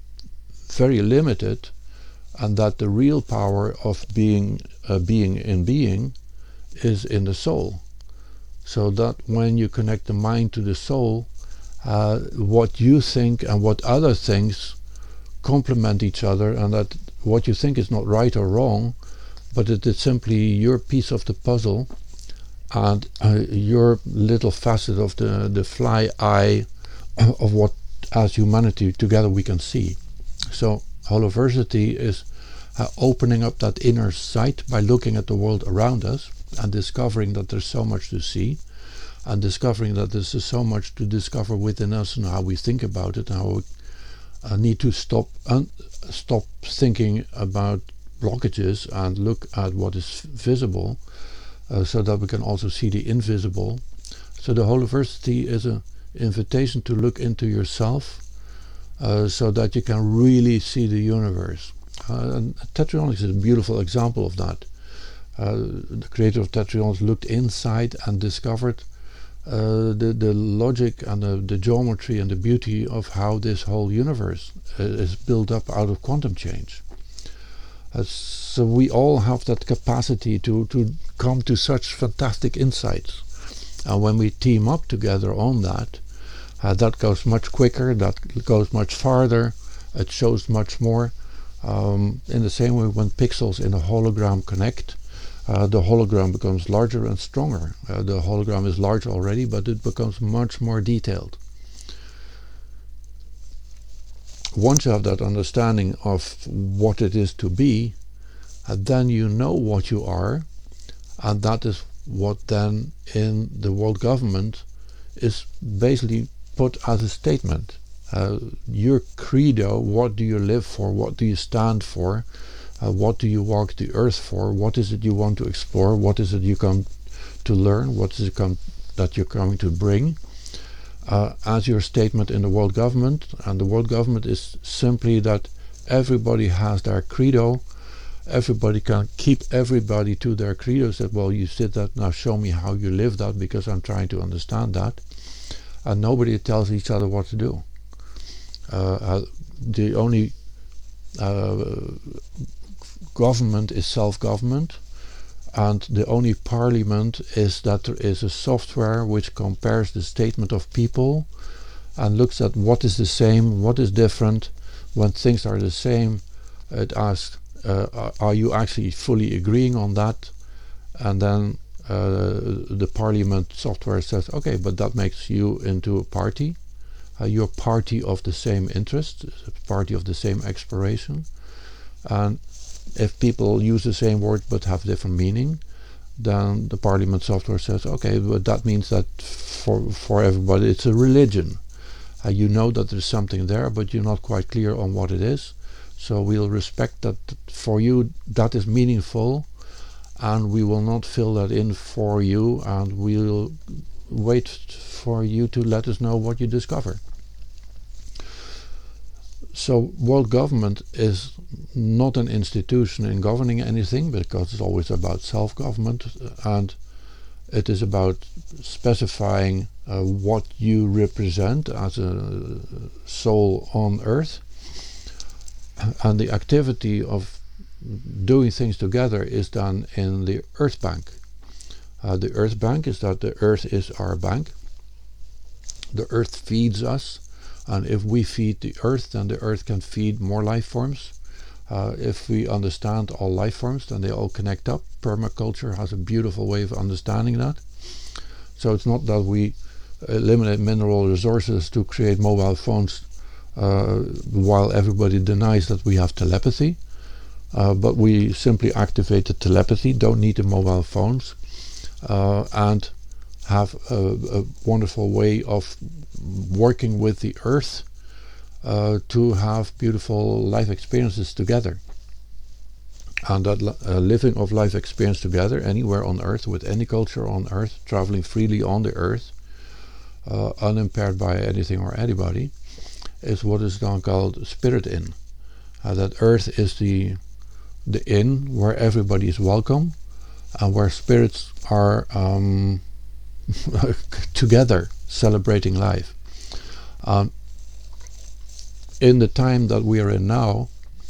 very limited, and that the real power of being uh, being in being is in the soul. So that when you connect the mind to the soul, uh, what you think and what other things complement each other, and that what you think is not right or wrong, but it is simply your piece of the puzzle and uh, your little facet of the, the fly eye of what as humanity together we can see. So Holoversity is uh, opening up that inner sight by looking at the world around us and discovering that there's so much to see, and discovering that there's so much to discover within us and how we think about it, and how we uh, need to stop un stop thinking about blockages and look at what is visible, uh, so that we can also see the invisible. So the Holoversity is an invitation to look into yourself, uh, so that you can really see the universe. Uh, and Tetrayonics is a beautiful example of that. Uh, the creator of Tetrayonics looked inside and discovered uh, the, the logic and the, the geometry and the beauty of how this whole universe uh, is built up out of quantum change. Uh, so we all have that capacity to, to come to such fantastic insights. And when we team up together on that, uh, that goes much quicker, that goes much farther, it shows much more. Um, in the same way, when pixels in a hologram connect, Uh, the hologram becomes larger and stronger. Uh, the hologram is large already, but it becomes much more detailed. Once you have that understanding of what it is to be, uh, then you know what you are, and that is what then in the world government is basically put as a statement. Uh, your credo, what do you live for, what do you stand for, Uh, what do you walk the earth for? What is it you want to explore? What is it you come to learn? What is it come that you're coming to bring? Uh, as your statement in the world government, and the world government is simply that everybody has their credo. Everybody can keep everybody to their credo. Said, well, you said that, now show me how you live that, because I'm trying to understand that. And nobody tells each other what to do. Uh, uh, the only uh, government is self-government, and the only parliament is that there is a software which compares the statement of people and looks at what is the same, what is different. When things are the same, it asks, uh, are you actually fully agreeing on that? And then uh, the parliament software says, okay, but that makes you into a party. Uh, you're party of the same interest, party of the same exploration. And if people use the same word but have different meaning, then the parliament software says, okay, but that means that for for everybody it's a religion. Uh, you know that there's something there, but you're not quite clear on what it is. So we'll respect that for you that is meaningful, and we will not fill that in for you, and we'll wait for you to let us know what you discover. So world government is not an institution in governing anything, because it's always about self-government, and it is about specifying uh, what you represent as a soul on Earth, and the activity of doing things together is done in the Earth Bank. Uh, the Earth Bank is that the Earth is our bank. The Earth feeds us, and if we feed the Earth, then the Earth can feed more life forms. Uh, if we understand all life forms, then they all connect up. Permaculture has a beautiful way of understanding that. So it's not that we eliminate mineral resources to create mobile phones uh, while everybody denies that we have telepathy, uh, but we simply activate the telepathy, don't need the mobile phones, uh, and have a, a wonderful way of working with the Earth uh, to have beautiful life experiences together. And that uh, living of life experience together anywhere on Earth, with any culture on Earth, traveling freely on the Earth, uh, unimpaired by anything or anybody, is what is then called Spirit Inn. Uh, that Earth is the the inn where everybody is welcome, and where spirits are um, together celebrating life. Um, in the time that we are in now,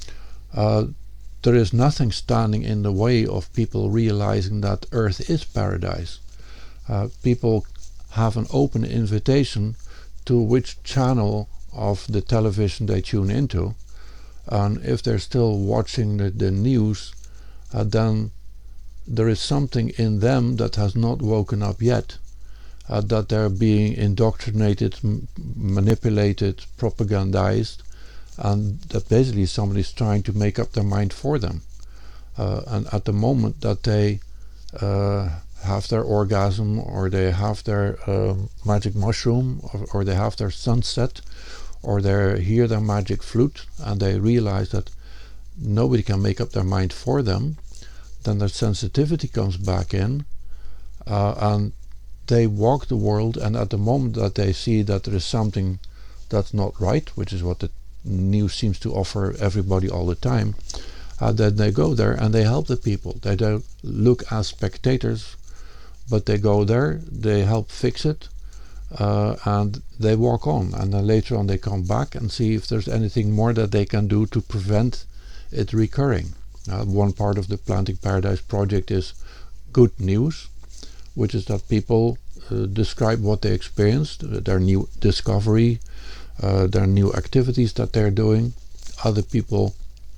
uh, there is nothing standing in the way of people realizing that Earth is paradise. Uh, people have an open invitation to which channel of the television they tune into, and if they're still watching the, the news, uh, then there is something in them that has not woken up yet, uh, that they're being indoctrinated, m- manipulated, propagandized, and that basically somebody's trying to make up their mind for them. Uh, and at the moment that they uh, have their orgasm, or they have their uh, magic mushroom, or, or they have their sunset, or they hear their magic flute, and they realize that nobody can make up their mind for them, then their sensitivity comes back in, uh, and they walk the world, and at the moment that they see that there is something that's not right, which is what the news seems to offer everybody all the time, uh, then they go there and they help the people. They don't look as spectators, but they go there, they help fix it, uh, and they walk on, and then later on they come back and see if there's anything more that they can do to prevent it recurring. Uh, one part of the Planting Paradise project is good news, which is that people uh, describe what they experienced, uh, their new discovery, uh, their new activities that they're doing. Other people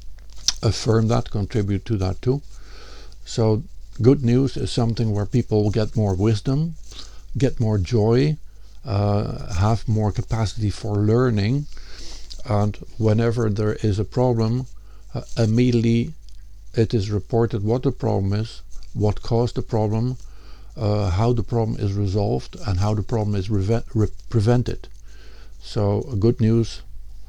affirm that, contribute to that too. So good news is something where people get more wisdom, get more joy, uh, have more capacity for learning, and whenever there is a problem, uh, immediately it is reported what the problem is, what caused the problem, uh, how the problem is resolved, and how the problem is re- re- prevented. So good news,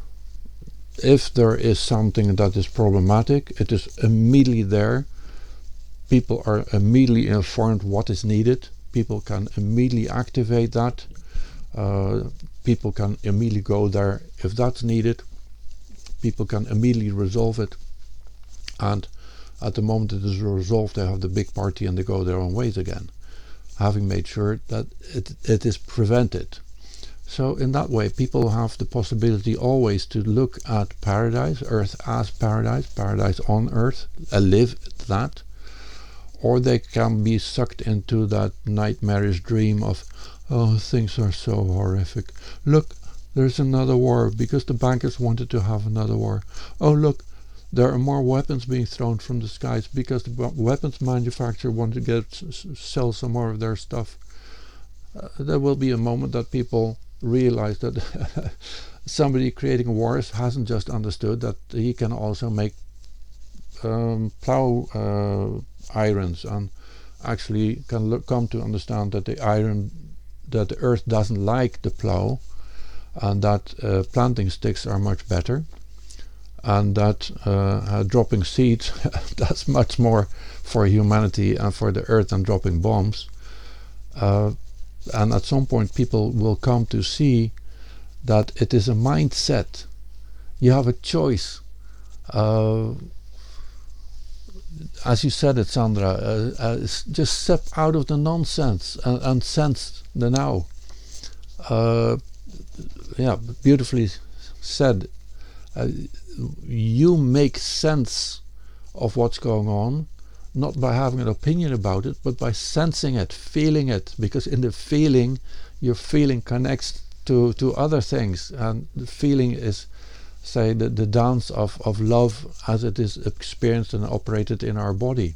if there is something that is problematic, it is immediately there. People are immediately informed what is needed. People can immediately activate that. Uh, people can immediately go there if that's needed. People can immediately resolve it. And at the moment it is resolved, they have the big party and they go their own ways again, having made sure that it, it is prevented. So in that way, people have the possibility always to look at paradise, Earth as paradise, paradise on Earth, uh, live that, or they can be sucked into that nightmarish dream of, oh, things are so horrific. Look, there's another war because the bankers wanted to have another war. Oh, look, there are more weapons being thrown from the skies because the weapons manufacturer wanted to get s- sell some more of their stuff. Uh, there will be a moment that people realize that somebody creating wars hasn't just understood that he can also make um, plow uh, irons, and actually can look, come to understand that the iron, that the earth doesn't like the plow, and that uh, planting sticks are much better. and that uh, uh, dropping seeds does much more for humanity and for the earth than dropping bombs. Uh, and at some point people will come to see that it is a mindset. You have a choice. Uh, as you said it, Sandra, uh, uh, just step out of the nonsense and, and sense the now. Uh, yeah, beautifully said. Uh, you make sense of what's going on, not by having an opinion about it, but by sensing it, feeling it, because in the feeling, your feeling connects to, to other things, and the feeling is, say, the, the dance of, of love as it is experienced and operated in our body.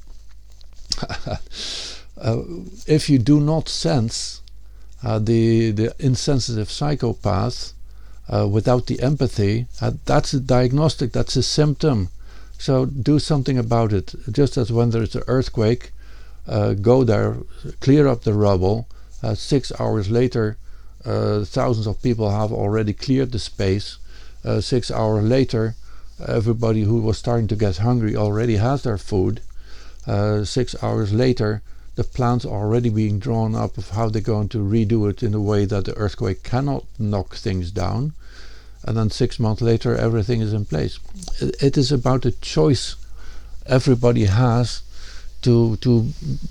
uh, if you do not sense uh, the, the insensitive psychopath uh, without the empathy, uh, that's a diagnostic, that's a symptom. So do something about it. Just as when there's an earthquake, uh, go there, clear up the rubble. Uh, six hours later, uh, thousands of people have already cleared the space. Uh, six hours later, everybody who was starting to get hungry already has their food. Uh, six hours later, the plans are already being drawn up of how they're going to redo it in a way that the earthquake cannot knock things down. And then six months later, everything is in place. It, it is about a choice everybody has to to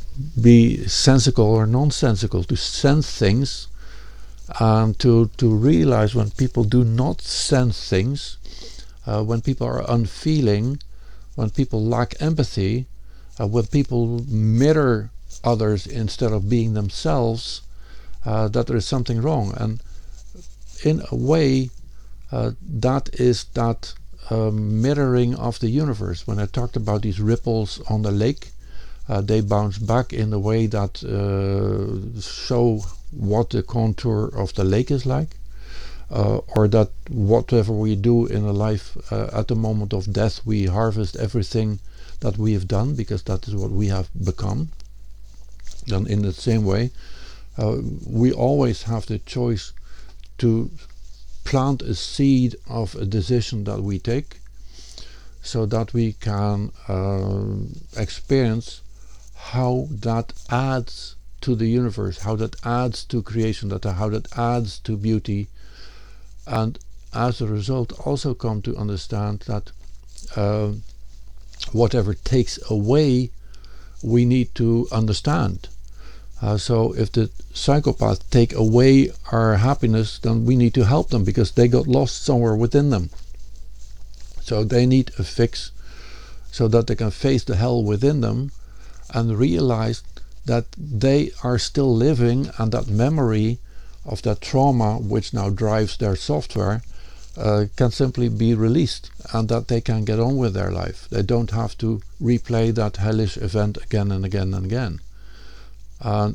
be sensical or nonsensical, to sense things, and to to realize when people do not sense things, uh, when people are unfeeling, when people lack empathy, uh, when people mirror others instead of being themselves, uh, that there is something wrong. And in a way, uh, that is that uh, mirroring of the universe. When I talked about these ripples on the lake, uh, they bounce back in the way that uh, show what the contour of the lake is like, uh, or that whatever we do in a life, uh, at the moment of death, we harvest everything that we have done, because that is what we have become. And in the same way, uh, we always have the choice to plant a seed of a decision that we take, so that we can uh, experience how that adds to the universe, how that adds to creation, that how that adds to beauty, and as a result also come to understand that uh, whatever takes away, we need to understand. Uh, so if the psychopaths take away our happiness, then we need to help them, because they got lost somewhere within them. So they need a fix so that they can face the hell within them and realize that they are still living, and that memory of that trauma which now drives their software uh, can simply be released, and that they can get on with their life. They don't have to replay that hellish event again and again and again. And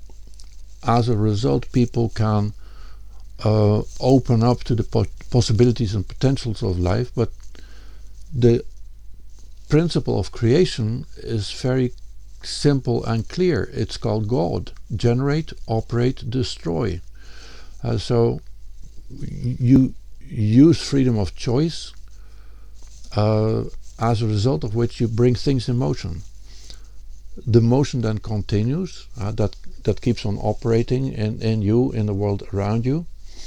as a result, people can uh, open up to the po possibilities and potentials of life. But the principle of creation is very simple and clear. It's called God. Generate, operate, destroy. Uh, so you use freedom of choice, uh, as a result of which you bring things in motion. The motion then continues, uh, that, that keeps on operating in, in you, in the world around you,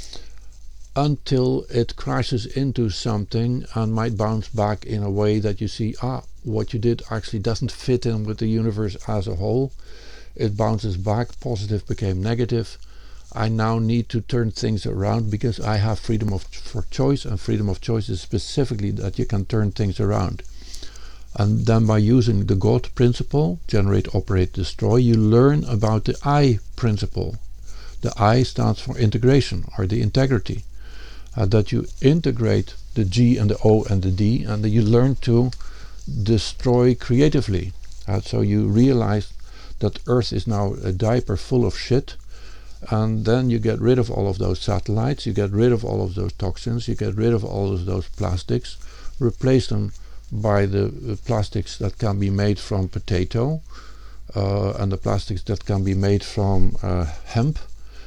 until it crashes into something and might bounce back in a way that you see, ah, what you did actually doesn't fit in with the universe as a whole. It bounces back, positive became negative. I now need to turn things around, because I have freedom of for choice, and freedom of choice is specifically that you can turn things around. And then by using the God principle, generate, operate, destroy, you learn about the I principle. The I stands for integration, or the integrity. Uh, that you integrate the G and the O and the D, and that you learn to destroy creatively. Uh, so you realize that Earth is now a diaper full of shit, and then you get rid of all of those satellites, you get rid of all of those toxins, you get rid of all of those plastics, replace them by the uh, plastics that can be made from potato, uh, and the plastics that can be made from uh, hemp,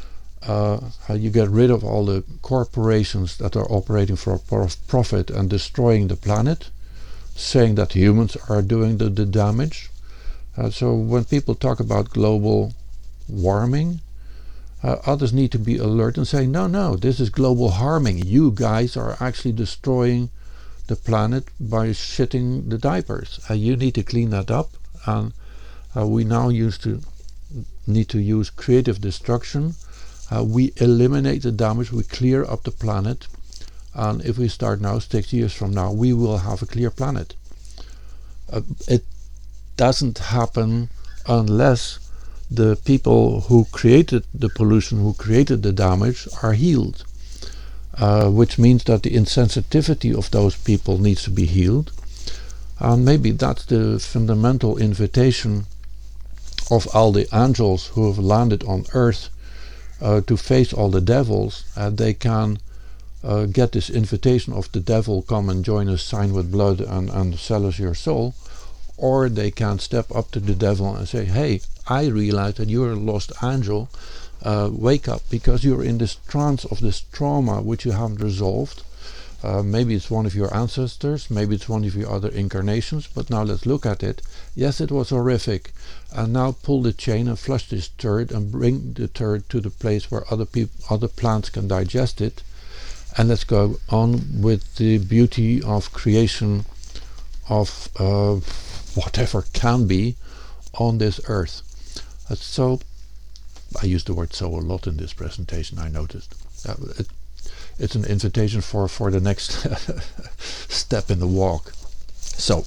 uh, how you get rid of all the corporations that are operating for profit and destroying the planet, saying that humans are doing the, the damage. Uh, so when people talk about global warming, uh, others need to be alert and say, no, no, this is global harming. You guys are actually destroying the planet by shitting the diapers. Uh, you need to clean that up. And uh, we now used to need to use creative destruction. Uh, we eliminate the damage, we clear up the planet, and if we start now, six years from now, we will have a clear planet. Uh, it doesn't happen unless the people who created the pollution, who created the damage, are healed. Uh, which means that the insensitivity of those people needs to be healed. And maybe that's the fundamental invitation of all the angels who have landed on Earth uh, to face all the devils. Uh, they can uh, get this invitation of the devil, come and join us, sign with blood and, and sell us your soul. Or they can step up to the devil and say, hey, I realize that you're a lost angel. Uh, wake up, because you're in this trance of this trauma which you haven't resolved. Uh, maybe it's one of your ancestors, maybe it's one of your other incarnations, but now let's look at it. Yes, it was horrific, and now pull the chain and flush this turd and bring the turd to the place where other people, other plants can digest it, and let's go on with the beauty of creation of uh, whatever can be on this earth. Uh, so I use the word so a lot in this presentation, I noticed. Uh, it, it's an invitation for, for the next step in the walk. So,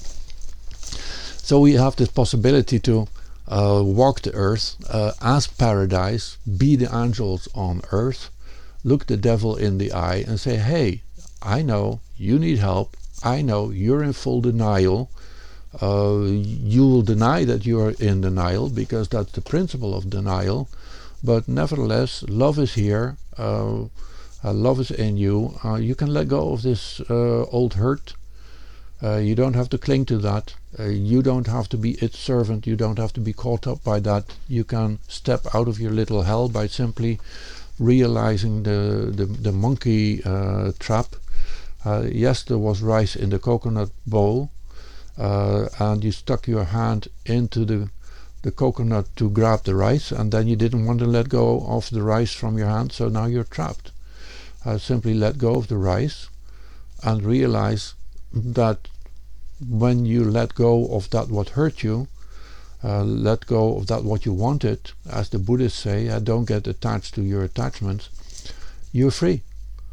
so we have this possibility to uh, walk the earth uh, as paradise, be the angels on earth, look the devil in the eye and say, hey, I know you need help, I know you're in full denial. Uh, you will deny that you are in denial, because that's the principle of denial. But nevertheless, love is here, uh, uh, love is in you. Uh, you can let go of this uh, old hurt. Uh, you don't have to cling to that. Uh, you don't have to be its servant. You don't have to be caught up by that. You can step out of your little hell by simply realizing the, the, the monkey uh, trap. Uh, yes, there was rice in the coconut bowl, uh, and you stuck your hand into the the coconut to grab the rice, and then you didn't want to let go of the rice from your hand, so now you're trapped. Uh, simply let go of the rice and realize that when you let go of that what hurt you, uh, let go of that what you wanted, as the Buddhists say, uh, don't get attached to your attachments, you're free.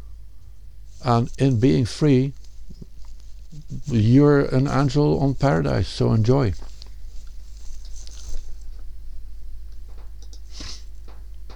And in being free, you're an angel on paradise, so enjoy.